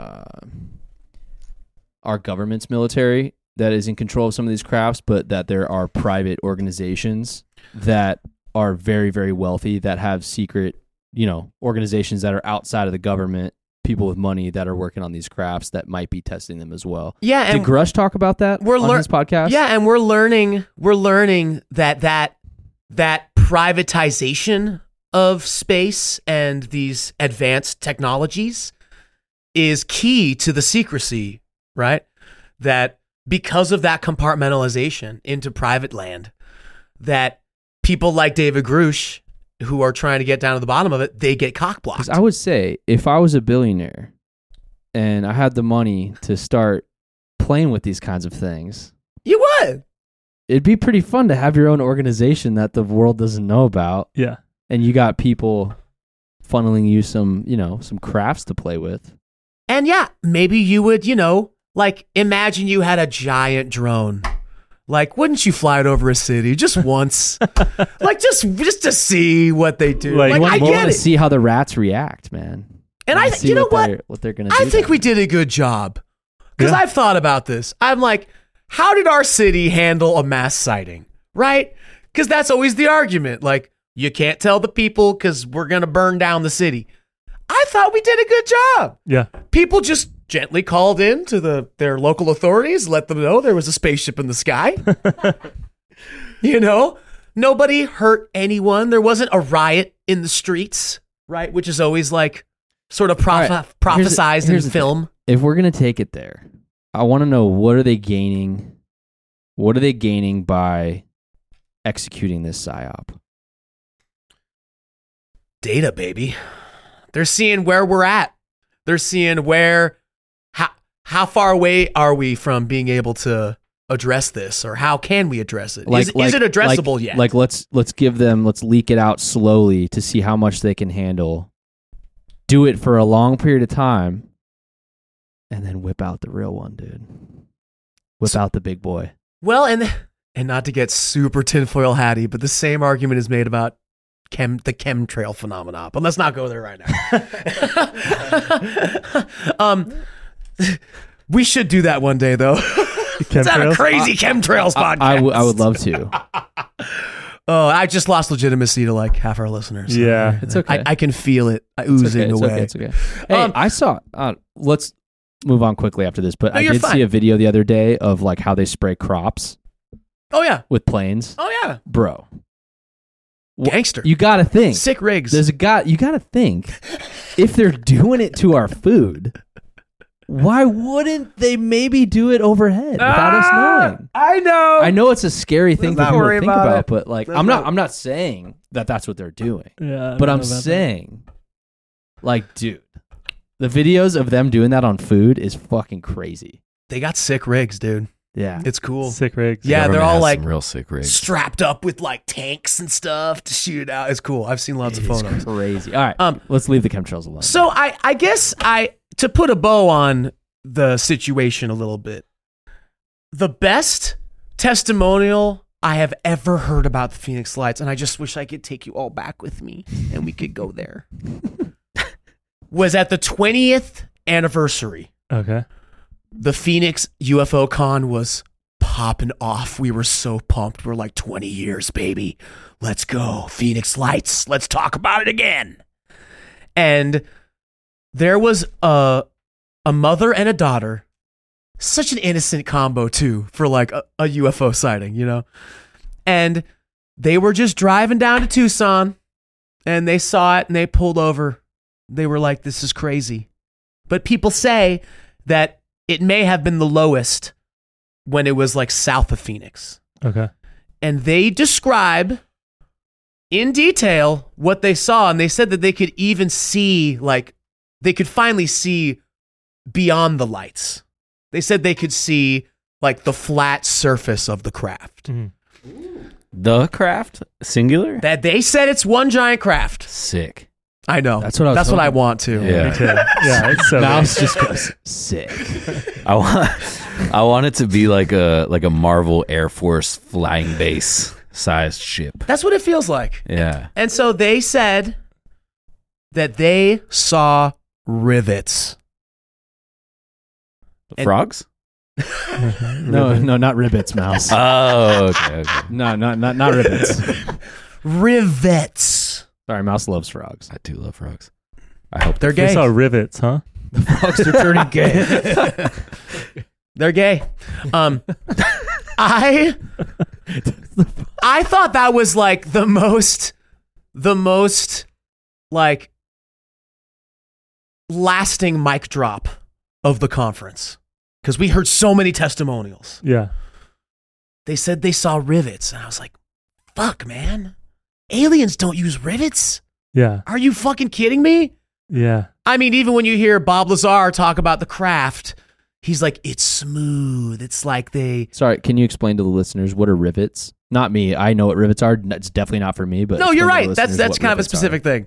our government's military that is in control of some of these crafts, but that there are private organizations that are very, very wealthy that have secret, organizations that are outside of the government, people with money that are working on these crafts that might be testing them as well. Yeah, did Grush talk about that on his podcast? Yeah, and we're learning that privatization of space and these advanced technologies is key to the secrecy, right? That because of that compartmentalization into private land, that people like David Grush, who are trying to get down to the bottom of it, they get cock-blocked. I would say, if I was a billionaire and I had the money to start playing with these kinds of things, you would. It'd be pretty fun to have your own organization that the world doesn't know about. Yeah. And you got people funneling you some crafts to play with. And yeah, maybe you would, imagine you had a giant drone. Like, wouldn't you fly it over a city just once? Like, just to see what they do. Like I get it. See how the rats react, man. And what they're going to do. I think we did a good job. Because I've thought about this. I'm like, how did our city handle a mass sighting? Right? Because that's always the argument. Like, you can't tell the people because we're going to burn down the city. I thought we did a good job. Yeah. People just gently called in to their local authorities, let them know there was a spaceship in the sky. Nobody hurt anyone. There wasn't a riot in the streets, right? Which is always like sort of prophesized in film. If we're going to take it there, I want to know, what are they gaining? What are they gaining by executing this psyop? Data, baby. They're seeing where we're at. They're seeing how far away are we from being able to address this, or how can we address it? Is it addressable yet? Like, let's leak it out slowly to see how much they can handle. Do it for a long period of time, and then whip out the real one, dude. Whip out the big boy. Well, and not to get super tinfoil hatty, but the same argument is made about the chemtrail phenomenon. But let's not go there right now. We should do that one day, though. Let's have a crazy chemtrails podcast. I would love to. Oh, I just lost legitimacy to like half our listeners. Yeah, it's okay. I can feel it oozing away. It's okay. Hey, I saw. Let's move on quickly after this, but I did fine. see a video the other day of like how they spray crops. Oh yeah. with planes, Oh yeah. bro. Gangster. You got to think. Sick rigs. You got to think if they're doing it to our food, why wouldn't they maybe do it overhead without us knowing? I know. I know it's a scary thing for not people worry to think about about, it. but like Let's I'm not- not saying that that's what they're doing. Yeah, But I'm saying, like, dude, the videos of them doing that on food is fucking crazy. They got sick rigs, dude. Yeah. It's cool. sick rigs. Yeah, they're Government all has like some real sick rigs. strapped up with like tanks and stuff to shoot out. It's cool. I've seen lots of It's photos. crazy. All right. Um, Let's leave the chemtrails alone. So I guess to put a bow on the situation a little bit, the best testimonial I have ever heard about the Phoenix Lights, and I just wish I could take you all back with me and we could go there, was at the 20th anniversary. Okay. The Phoenix UFO Con was popping off. We were so pumped. We're like 20 years, baby. Let's go. Phoenix Lights. Let's talk about it again. And there was a mother and a daughter. Such an innocent combo, too, for like a UFO sighting, you know? And they were just driving down to Tucson and they saw it and they pulled over. They were like, this is crazy. But people say that it may have been the lowest when it was like south of Phoenix. Okay. And they describe in detail what they saw. And they said that they could even see, like, they could finally see beyond the lights. They said they could see, like, the flat surface of the craft. Mhm. The craft? Singular? That they said it's one giant craft. Sick. I know. That's what I was That's what I hoping. want to. Yeah. Me too. Yeah, it's so Mouse just goes sick. I want it to be like a Marvel Air Force flying base sized ship. That's what it feels like. Yeah. And so they said that they saw rivets. And- Frogs? No, not ribbits, Mouse. Oh, okay. No, not ribbits. Rivets. Sorry, Mouse loves frogs. I do love frogs. I hope They're They gay. saw rivets, huh? Frogs are turning gay. They're gay. I thought that was like the most like lasting mic drop of the conference because we heard so many testimonials. Yeah. They said they saw rivets, and I was like, "Fuck, man, aliens don't use rivets. Yeah. Are you fucking kidding me?" Yeah. I mean, even when you hear Bob Lazar talk about the craft, he's like, "It's smooth. It's like they." Sorry, can you explain to the listeners what are rivets? Not me. I know what rivets are. It's definitely not for me. But No, you're explain to right. the That's listeners what kind of a rivets are. specific thing.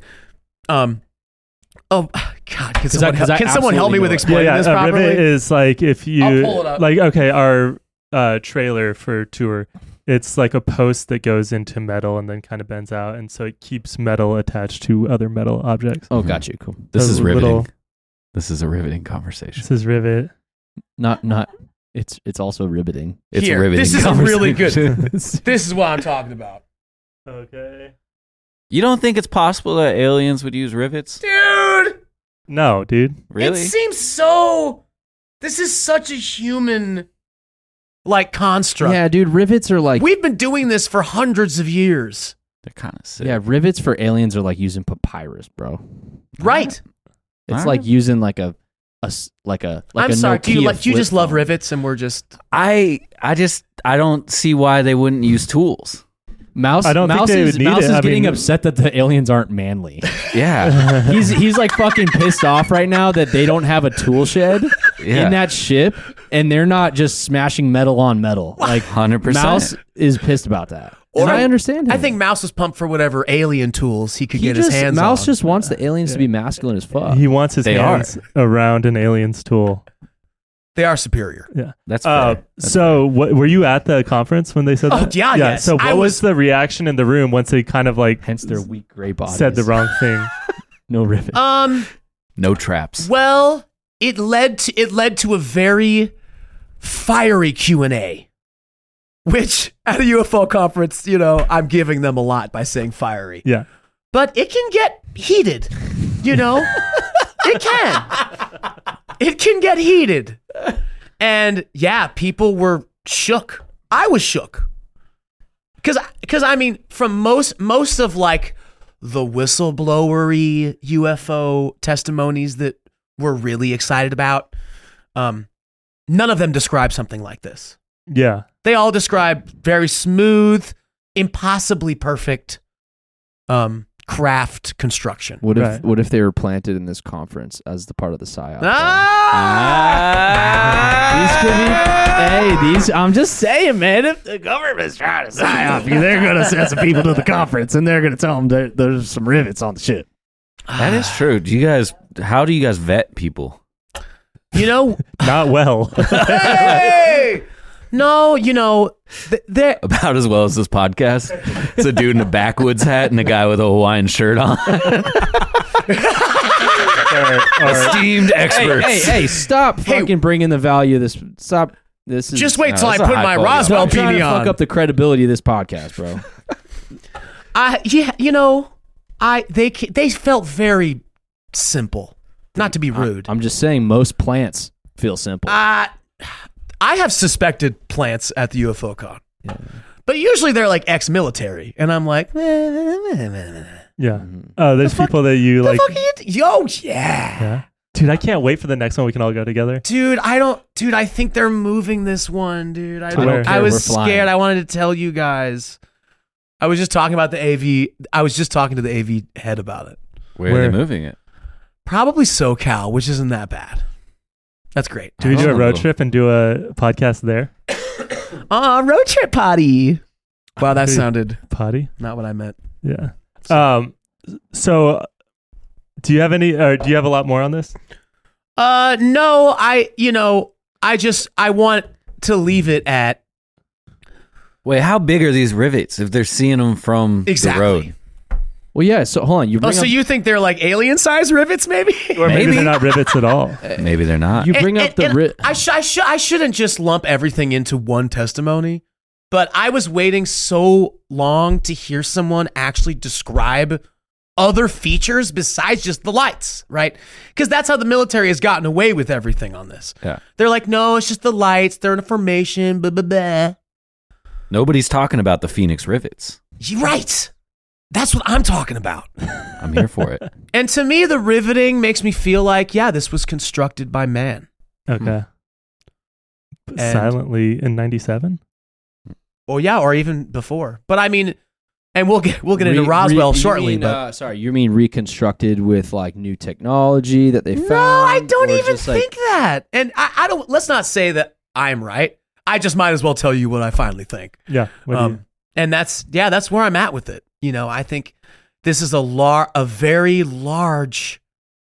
Oh God! Can 'Cause someone, I can someone help me absolutely with know it. explaining Yeah, this a properly? rivet is like if you I'll pull it up. like okay, our trailer for tour, it's like a post that goes into metal and then kind of bends out, and so it keeps metal attached to other metal objects. Oh, got you. Cool. this A is riveting. little- This is a riveting conversation. This is rivet. Not. It's also riveting. It's Here, a riveting this is a really good- conversation. This is what I'm talking about, Okay. You don't think it's possible that aliens would use rivets? dude. No, dude. Really? It seems so. This is such a human, like, construct. Yeah, dude. Rivets are like. We've been doing this for hundreds of years, They're kind of sick. Yeah, rivets for aliens are like using papyrus, bro. right? It's Alright. like using like a I'm a sorry. Do you Nokia like? Do you flip just love phone. rivets, and we're just? I don't see why they wouldn't use tools. Mouse. I don't think Mouse they is, would need Mouse it. is I getting mean- upset that the aliens aren't manly. Yeah. he's like fucking pissed off right now that they don't have a tool shed Yeah. in that ship, and they're not just smashing metal on metal. Like 100%. Mouse is pissed about that, Or and I understand him. I think Mouse was pumped for whatever alien tools he could get his hands Mouse on. just wants the aliens to be masculine as fuck. He wants his They hands around an alien's tool. They are superior. That's fair. That's So, what were you at the conference when they said Oh, that? yeah, yes. So, I what was- was the reaction in the room once they kind of like Hence their weak gray bodies. said the wrong thing? No rivet. no traps. Well, it led to a very fiery Q&A, which at a UFO conference, you know, I'm giving them a lot by saying fiery. Yeah. But it can get heated, you know? It can. It can get heated. And yeah, people were shook. I was shook. Because I mean, from most of like the whistleblowery UFO testimonies that we're really excited about, none of them describe something like this. Yeah. They all describe very smooth, impossibly perfect craft construction. What if Right. what if they were planted in this conference as the part of the psyop? These I'm just saying, man. If the government's trying to psyop you, they're gonna send some people to the conference and they're gonna tell them there's some rivets on the ship. That is true. How do you guys vet people? You know, Not well. hey! No, you know, they're About as well as this podcast. It's a dude in a backwoods hat and a guy with a Hawaiian shirt on. Esteemed experts. Hey, stop fucking bringing the value of this. Stop. This is just wait till I that's a put high my quality. Roswell Stop trying beanie to fuck on. up the credibility of this podcast, bro. You know, they felt very simple. Not to be rude. I'm just saying most plants feel simple. I have suspected plants at the UFO con, but usually they're like ex-military, and I'm like, Yeah. Oh, there's people that you the like. fuck are you? Yo, yeah. Yeah. Dude, I can't wait for the next one we can all go together. Dude, I think they're moving this one, dude. To where? I was We're flying. scared. I wanted to tell you guys. I was just talking about the AV. I was just talking to the AV head about it. Where are Where? they moving it? Probably SoCal, which isn't that bad. That's great. Do we do a road Oh. trip and do a podcast there? Road trip potty. Wow, that Dude. sounded Potty? not what I meant. Yeah. So do you have any, or do you have a lot more on this? No, I want to leave it at Wait, how big are these rivets if they're seeing them from exactly. the road? Well, yeah. So hold on. You Oh, bring so up, you think they're like alien-sized rivets, maybe? Or maybe Maybe. they're not rivets at all. Maybe they're not. you bring up the And I shouldn't just lump everything into one testimony, but I was waiting so long to hear someone actually describe other features besides just the lights, right? Because that's how the military has gotten away with everything on this. Yeah. They're like, no, it's just the lights. They're in a formation, blah, blah, blah. Nobody's talking about the Phoenix rivets. You're right. That's what I'm talking about. I'm here for it. And to me, the riveting makes me feel like, yeah, this was constructed by man. Okay. And- Silently in 97? Well, yeah, or even before. But I mean, and we'll get into Roswell shortly. You mean reconstructed with like new technology that they found? No, I don't Or even just, like, think that. And I don't. Let's not say that I'm right. I just might as well tell you what I finally think. Yeah. What do you- And that's where I'm at with it. You know, I think this is a very large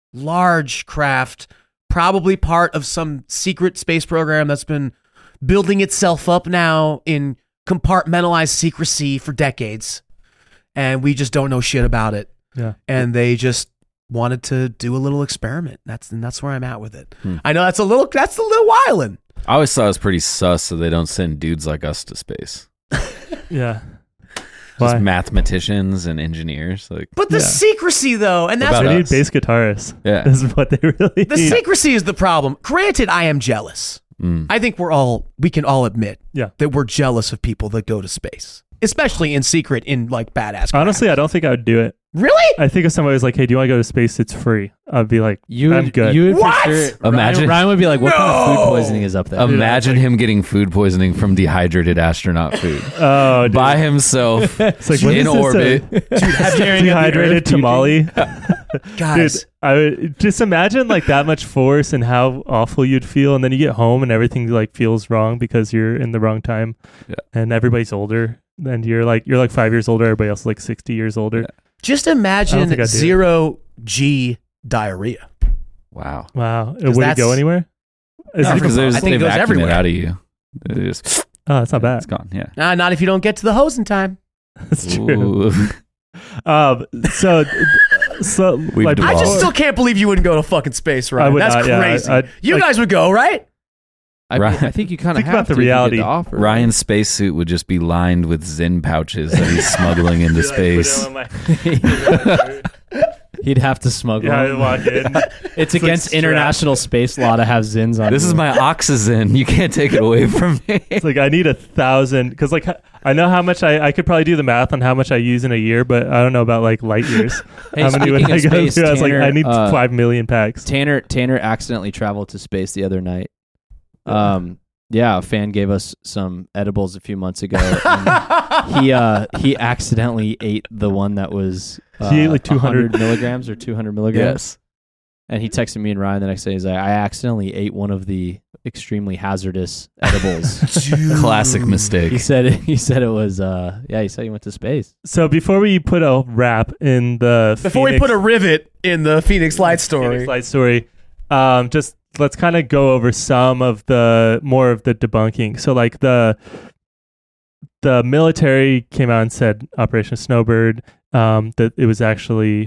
craft, probably part of some secret space program that's been building itself up now in compartmentalized secrecy for decades, and we just don't know shit about it. Yeah. And they just wanted to do a little experiment. That's where I'm at with it. Hmm. I know that's a little wildin'. I always thought it was pretty sus so they don't send dudes like us to space. Yeah. Just Why? mathematicians and engineers. Like, But the Yeah. secrecy, though, and that's About They what, need us. bass guitarists. yeah. This is what they really the need. secrecy is the problem. Granted, I am jealous. Mm. I think we can all admit Yeah. that we're jealous of people that go to space, especially in secret in like badass craft. Honestly, I don't think I would do it. Really? I think if somebody was like, hey, do you want to go to space? It's free. I'd be like, I'm good. You would What? For sure, Imagine- Ryan would be like, "What kind of No. food poisoning is up there?" Imagine him getting food poisoning from dehydrated astronaut food Oh, dude. by himself It's like, what in is this, orbit. dehydrated tamale. Guys, Dude, I would just imagine like that much force and how awful you'd feel, and then you get home and everything like feels wrong because you're in the wrong time, Yeah. and everybody's older, and you're like 5 years older, everybody else is like 60 years older. Yeah. just I don't imagine think I'd do it. 0G diarrhea. Wow. Wow, would it that's- go anywhere? Is No, it because even I think they it goes vacuum everywhere. it out of you. It just, oh, that's not bad. it's gone. Yeah. Not if you don't get to the hose in time. That's true. Ooh. So We've like, I devolved. just still can't believe you wouldn't go to fucking space, right? I would That's not, yeah, crazy. I'd- you like- guys would go, right? I think you kind of Think have about the to if you get reality. the offer. Ryan's spacesuit would just be lined with Zen pouches that he's smuggling into space. He'd have to smuggle. Yeah, I them. walk in. It's like against strapped. international space law to have Zins on. This you. is my oxygen. You can't take it away from me. It's like I need 1,000 because like I know how much I could probably do the math on how much I use in a year, but I don't know about like light years. Hey, how many would speaking I of go space, through? I was like, Tanner, I need 5 million packs. Tanner accidentally traveled to space the other night. Yeah, a fan gave us some edibles a few months ago. And he accidentally ate the one that was He ate like 200 milligrams or 200 milligrams. Yes. And he texted me and Ryan the next day. He's like, I accidentally ate one of the extremely hazardous edibles. Classic mistake. He said it was he said he went to space. So before we put a wrap in the Before we Phoenix- put a rivet in the Phoenix Light story. Phoenix Light story, just let's kind of go over some of the more of the debunking. So like the military came out and said Operation Snowbird, that it was actually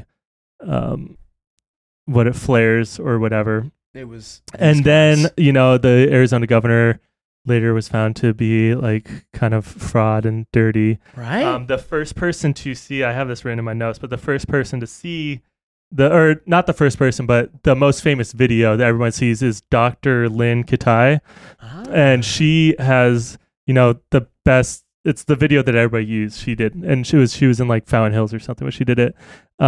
flares or whatever. It was. And then, the Arizona governor later was found to be like kind of fraud and dirty. Right? The first person to see, I have this written in my notes, but the first person to see not the first person, but the most famous video that everyone sees is Dr. Lynn Katai. And she has, the best, it's the video that everybody used. She did. And she was in like Fountain Hills or something when she did it.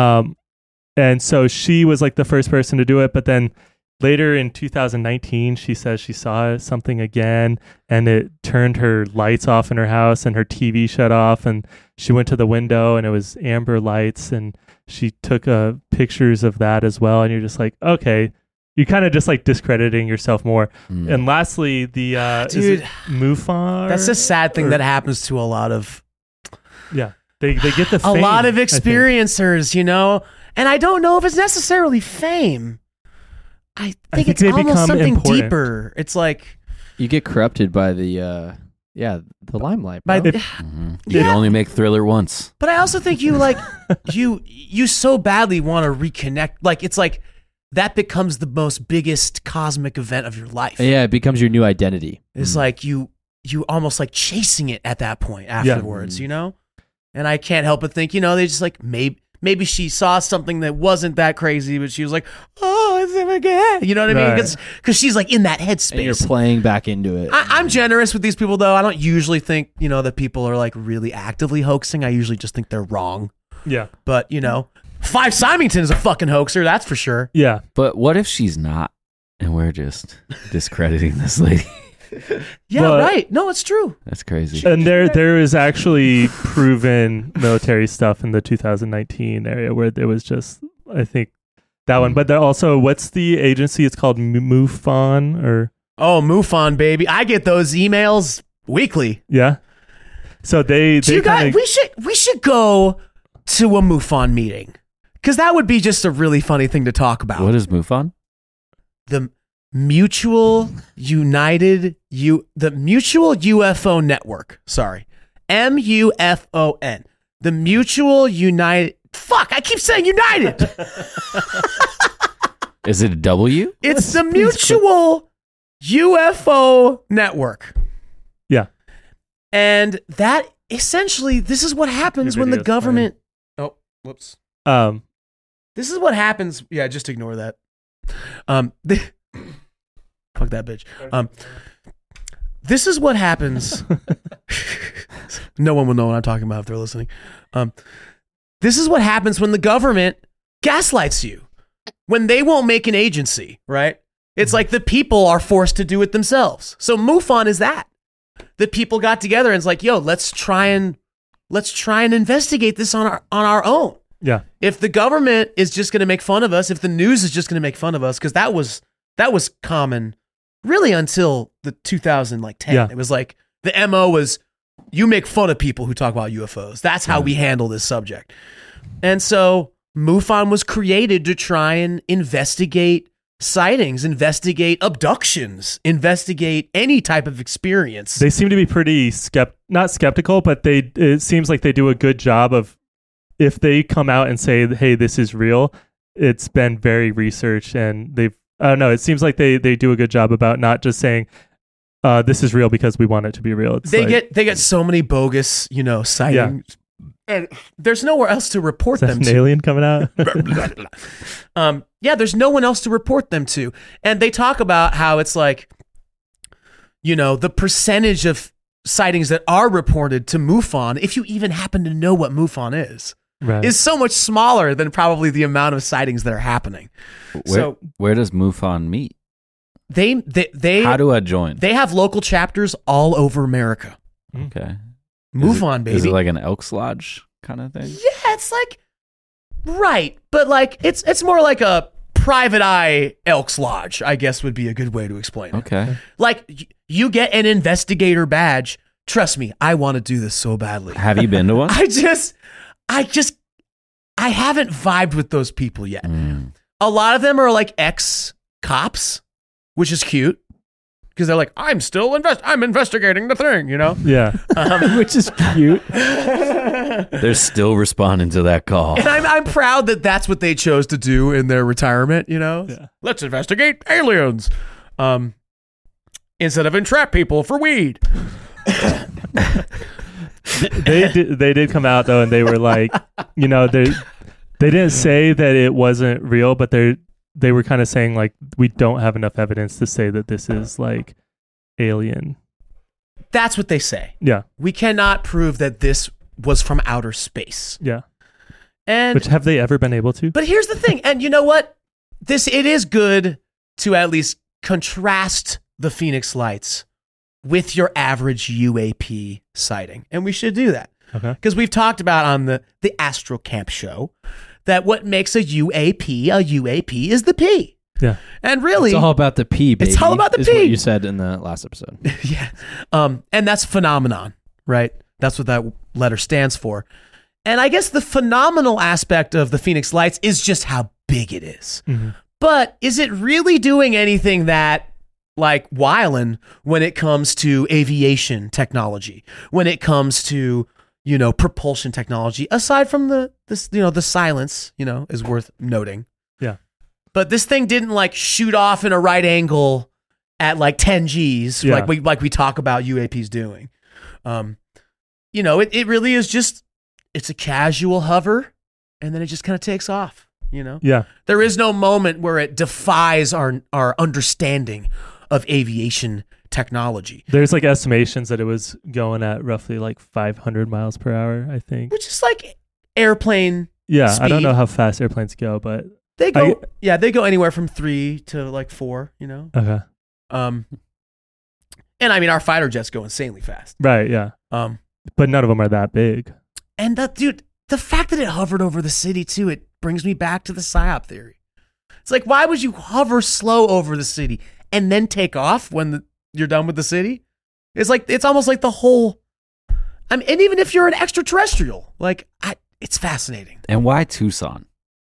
And so she was like the first person to do it, but then later in 2019, she says she saw something again and it turned her lights off in her house and her TV shut off and she went to the window and it was amber lights and she took pictures of that as well. And you're just like, okay, you're kind of just like discrediting yourself more. And lastly, the is Dude, it MUFON? that's a sad thing that happens to a lot of They get the a fame, lot of I think. experiencers, and I don't know if it's necessarily fame. I think it's they almost become something important. deeper. It's like You get corrupted by the limelight. by bro. You can only make Thriller once. But I also think you like you so badly want to reconnect. Like it's like that becomes the most biggest cosmic event of your life. Yeah, it becomes your new identity. It's like you almost like chasing it at that point afterwards, And I can't help but think, they just like maybe she saw something that wasn't that crazy, but she was like, oh, it's him again. You know what I mean? Because she's like in that And you're headspace. playing back into it. I'm generous with these people, though. I don't usually think, that people are like really actively hoaxing. I usually just think they're wrong. Yeah. But, Five Symington is a fucking hoaxer, that's for sure. Yeah. But what if she's not? And we're just discrediting this lady. Yeah, But- right. No, it's true. That's crazy. And there is actually proven military stuff in the 2019 area where there was just, I think, that one. But there also, what's the agency? It's called MUFON or Oh, MUFON, baby. I get those emails weekly. yeah. So they Do you guys, kinda, we should go to a MUFON meeting. Because that would be just a really funny thing to talk about. What is MUFON? The Mutual UFO Network. Sorry. MUFON. The Mutual United. Fuck, I keep saying United. Is it a W? It's the Mutual UFO Network. Yeah. And that essentially, this is what happens Your when the video's government. Oh, whoops. um This is what happens. Yeah, just ignore that. Fuck that bitch. This is what happens. No one will know what I'm talking about if they're listening. This is what happens when the government gaslights you. When they won't make an agency, right? It's like the people are forced to do it themselves. So MUFON is that. The people got together and it's like, yo, let's try and investigate this on our own. yeah. If the government is just going to make fun of us, if the news is just going to make fun of us, because that was common really until the 2010. Yeah. It was like the MO was you make fun of people who talk about UFOs. That's how we handle this subject. And so MUFON was created to try and investigate sightings, investigate abductions, investigate any type of experience. They seem to be pretty not skeptical, but it seems like they do a good job of, if they come out and say, hey, this is real, it's been very researched and I don't know, it seems like they do a good job about not just saying this is real because we want it to be real. It's They get so many bogus, sightings And there's nowhere else to report Is that them an to. alien coming out? Yeah, there's no one else to report them to. And they talk about how it's like, the percentage of sightings that are reported to MUFON, if you even happen to know what MUFON Right. is so much smaller than probably the amount of sightings that are happening. Where does MUFON meet? They How do I join? they have local chapters all over America. Okay. MUFON, baby. Is it like an Elks Lodge kind of thing? Yeah, it's like right, but like it's more like a private eye Elks Lodge, I guess would be a good way to explain it. Okay. Like you get an investigator badge. Trust me, I want to do this so badly. Have you been to one? I haven't vibed with those people yet. Mm. A lot of them are like ex-cops, which is cute because they're like, I'm investigating the thing, Yeah. Which is cute. They're still responding to that call. And I'm proud that that's what they chose to do in their retirement, Yeah. Let's investigate aliens. Instead of entrap people for weed. They did come out though, and they were like, they didn't say that it wasn't real, but they were kind of saying like, we don't have enough evidence to say that this is like alien. That's what they say. Yeah. We cannot prove that this was from outer space. Yeah. And Which have they ever been able to? but here's the thing, and you know what? It is good to at least contrast the Phoenix Lights with your average UAP sighting. And we should do that. Okay. Because we've talked about on the Astro Camp show that what makes a UAP is the P. Yeah. And really, It's all about the P, baby. It's all about the is P. what you said in the last episode. yeah. And that's phenomenon, right? That's what that letter stands for. And I guess the phenomenal aspect of the Phoenix Lights is just how big it is. Mhm. But is it really doing anything that like Weiland when it comes to aviation technology, when it comes to, propulsion technology, aside from the silence, is worth noting. Yeah. But this thing didn't like shoot off in a right angle at like 10 Gs, Yeah. like we talk about UAPs doing. It really is just, it's a casual hover and then it just kind of takes off, Yeah. There is no moment where it defies our understanding of aviation technology, There's like estimations that it was going at roughly like 500 miles per hour, I think. which is like airplane. Yeah. I don't speed. know how fast airplanes go, but They go, they go anywhere from 3 to like 4, okay. And I mean, our fighter jets go insanely fast. Right. Yeah. But none of them are that big. And the fact that it hovered over the city too, it brings me back to the PSYOP theory. It's like, why would you hover slow over the city and then take off when you're done with the city? It's almost like the whole. And even if you're an extraterrestrial, it's fascinating. And why Tucson?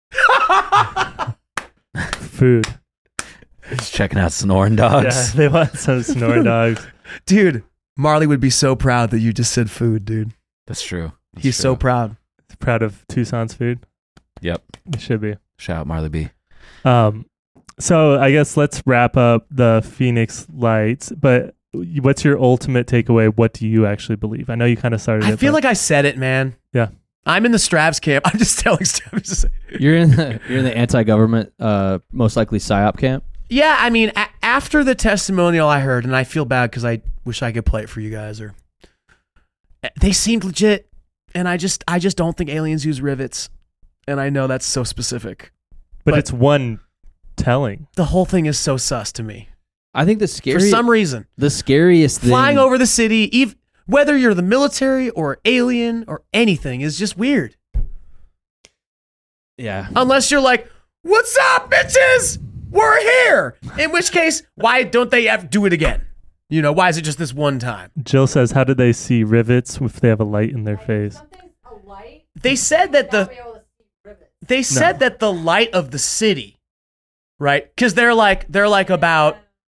Food. Just checking out snoring dogs. Yeah. They want some snoring dogs. Dude, Marley would be so proud that you just said food, dude. That's true. That's He's so true. proud. Proud of Tucson's food. Yep. It should be. Shout out Marley B. So I guess let's wrap up the Phoenix Lights. But what's your ultimate takeaway? What do you actually believe? I know you kind of started. I feel like I said it, man. Yeah. I'm in the Stravs camp. I'm just telling Stravs. You're in the anti-government, most likely PSYOP camp. Yeah, I mean, after the testimonial I heard, and I feel bad because I wish I could play it for you guys, or they seemed legit, and I just don't think aliens use rivets, and I know that's so specific. but it's one telling. The whole thing is so sus to me I think for some reason. the scariest thing, Flying over the city, whether you're the military or alien or anything, is just weird. yeah, Unless you're like, "What's up, bitches? We're here." In which case, why don't they ever do it again? Why is it just this one time? Jill says, "How do they see rivets if they have a light in their face?" Something's a light. They said that Not be able to see rivets. They said that the light of the city, right? Because they're like about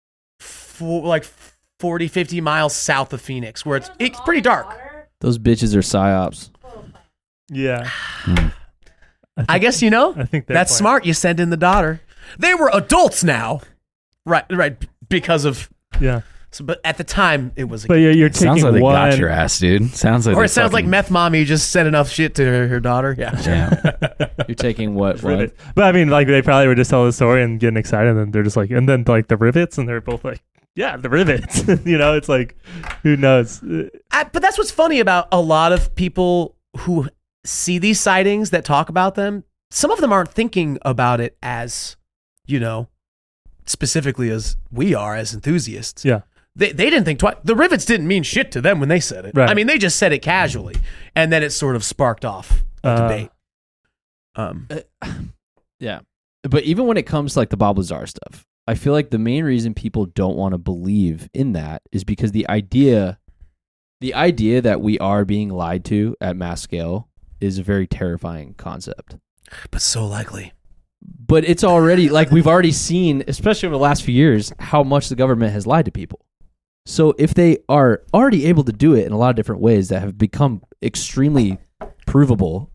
40, 50 miles south of Phoenix, where it's pretty dark. those bitches are psyops. Yeah. I guess I think that's smart. You send in the daughter. They were adults now, right? Because of Yeah. So, but at the time, it was a But you're taking Sounds like they one. got your ass, dude. Sounds like or they it sounds like fucking- meth mommy just said enough shit to her daughter. Yeah. Yeah. You're taking what? Rivet. But I mean, like they probably were just telling the story and getting excited, and they're just like, and then like the rivets, and they're both like, yeah, the rivets. It's like, who knows? But that's what's funny about a lot of people who see these sightings that talk about them. Some of them aren't thinking about it as, specifically as we are as enthusiasts. Yeah. They didn't think twice. The rivets didn't mean shit to them when they said it. Right. I mean, they just said it casually, and then it sort of sparked off a debate. Yeah. But even when it comes to like the Bob Lazar stuff, I feel like the main reason people don't want to believe in that is because the idea that we are being lied to at mass scale is a very terrifying concept. But so likely. But it's already like we've already seen, especially over the last few years, how much the government has lied to people. So if they are already able to do it in a lot of different ways that have become extremely provable,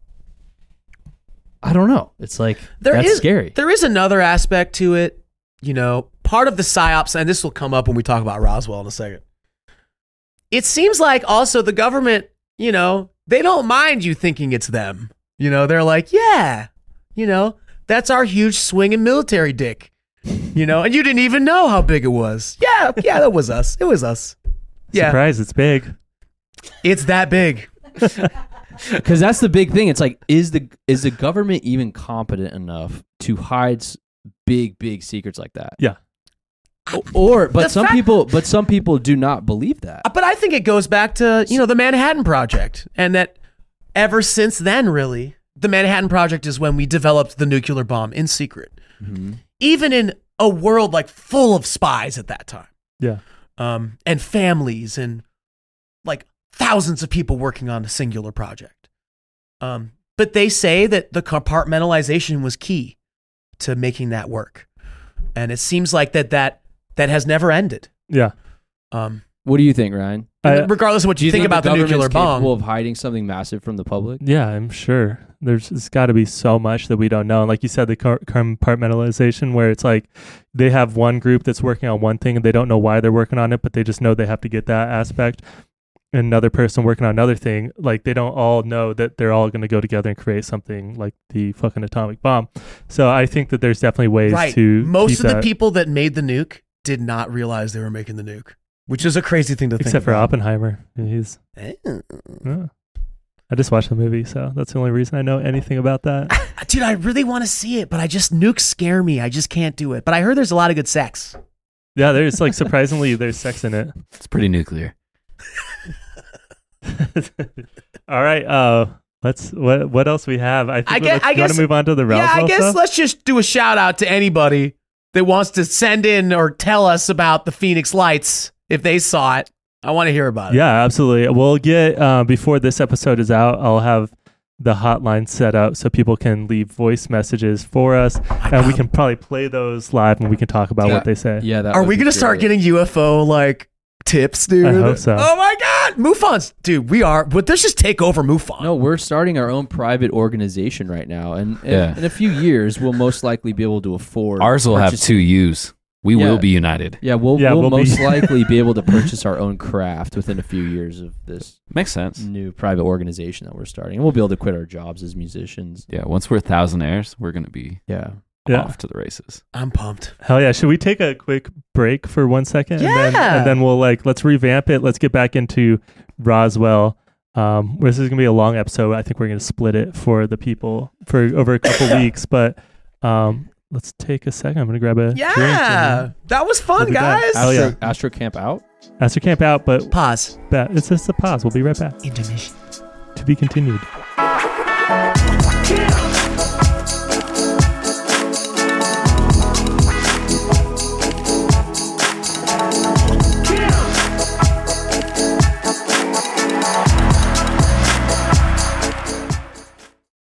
I don't know. It's like that's scary. There is another aspect to it. Part of the psyops, and this will come up when we talk about Roswell in a second. It seems like also the government, they don't mind you thinking it's them. They're like, yeah, that's our huge swinging military dick. And you didn't even know how big it was. Yeah, that was us. It was us. Yeah, Surprise, it's big. it's that big. Because that's the big thing. It's like, is the government even competent enough to hide big secrets like that? Yeah. But some people do not believe that. But I think it goes back to, the Manhattan Project. And that ever since then, really, the Manhattan Project is when we developed the nuclear bomb in secret. Mm-hmm. Even in a world like full of spies at that time. Yeah. And families and like thousands of people working on a singular project. But they say that the compartmentalization was key to making that work. And it seems like that has never ended. Yeah. What do you think, Ryan? Regardless of what Do you think about the nuclear government's bomb. capable of hiding something massive from the public? Yeah, I'm sure. There's got to be so much that we don't know. And like you said, the compartmentalization where it's like they have one group that's working on one thing and they don't know why they're working on it, but they just know they have to get that aspect. And another person working on another thing, like they don't all know that they're all going to go together and create something like the fucking atomic bomb. So I think that there's definitely ways to Most keep of the that, people that made the nuke did not realize they were making the nuke, which is a crazy thing to think except for about. Oppenheimer. He's I just watched the movie, so that's the only reason I know anything about that. Dude, I really want to see it, but nukes scare me. I just can't do it. But I heard there's a lot of good sex. Yeah, there's like surprisingly there's sex in it. It's pretty nuclear. All right, what else we have? I think I want guess- to move on to the Roswell Yeah, I guess stuff? let's just do a shout out to anybody that wants to send in or tell us about the Phoenix Lights if they saw it. I want to hear about it. Yeah, absolutely. We'll get before this episode is out, I'll have the hotline set up so people can leave voice messages for us, and we can probably play those live and we can talk about what they say. Yeah, that Are would we be going to start great. getting UFO like tips, dude? I hope so. Oh my God. MUFON's, dude, we are. But let's just take over MUFON. No, we're starting our own private organization right now, and Yeah. in a few years, we'll most likely be able to afford. Ours will have purchasing- 2 U's. We Yeah. will be united. Yeah, we'll we'll be- most likely be able to purchase our own craft within a few years of this Makes sense. new private organization that we're starting, and we'll be able to quit our jobs as musicians. Yeah, once we're thousandaires, we're going to be Yeah. off to the races. I'm pumped. Hell yeah. Should we take a quick break for 1 second? Yeah. And then we'll let's revamp it. Let's get back into Roswell. This is going to be a long episode. I think we're going to split it for the people for over a couple weeks, but let's take a second. I'm going to grab a drink. Yeah. That was We'll fun, be back. guys. Hell yeah. Astro Camp out. Astro Camp out, but Pause. it's just a pause. We'll be right back. Intermission. To be continued.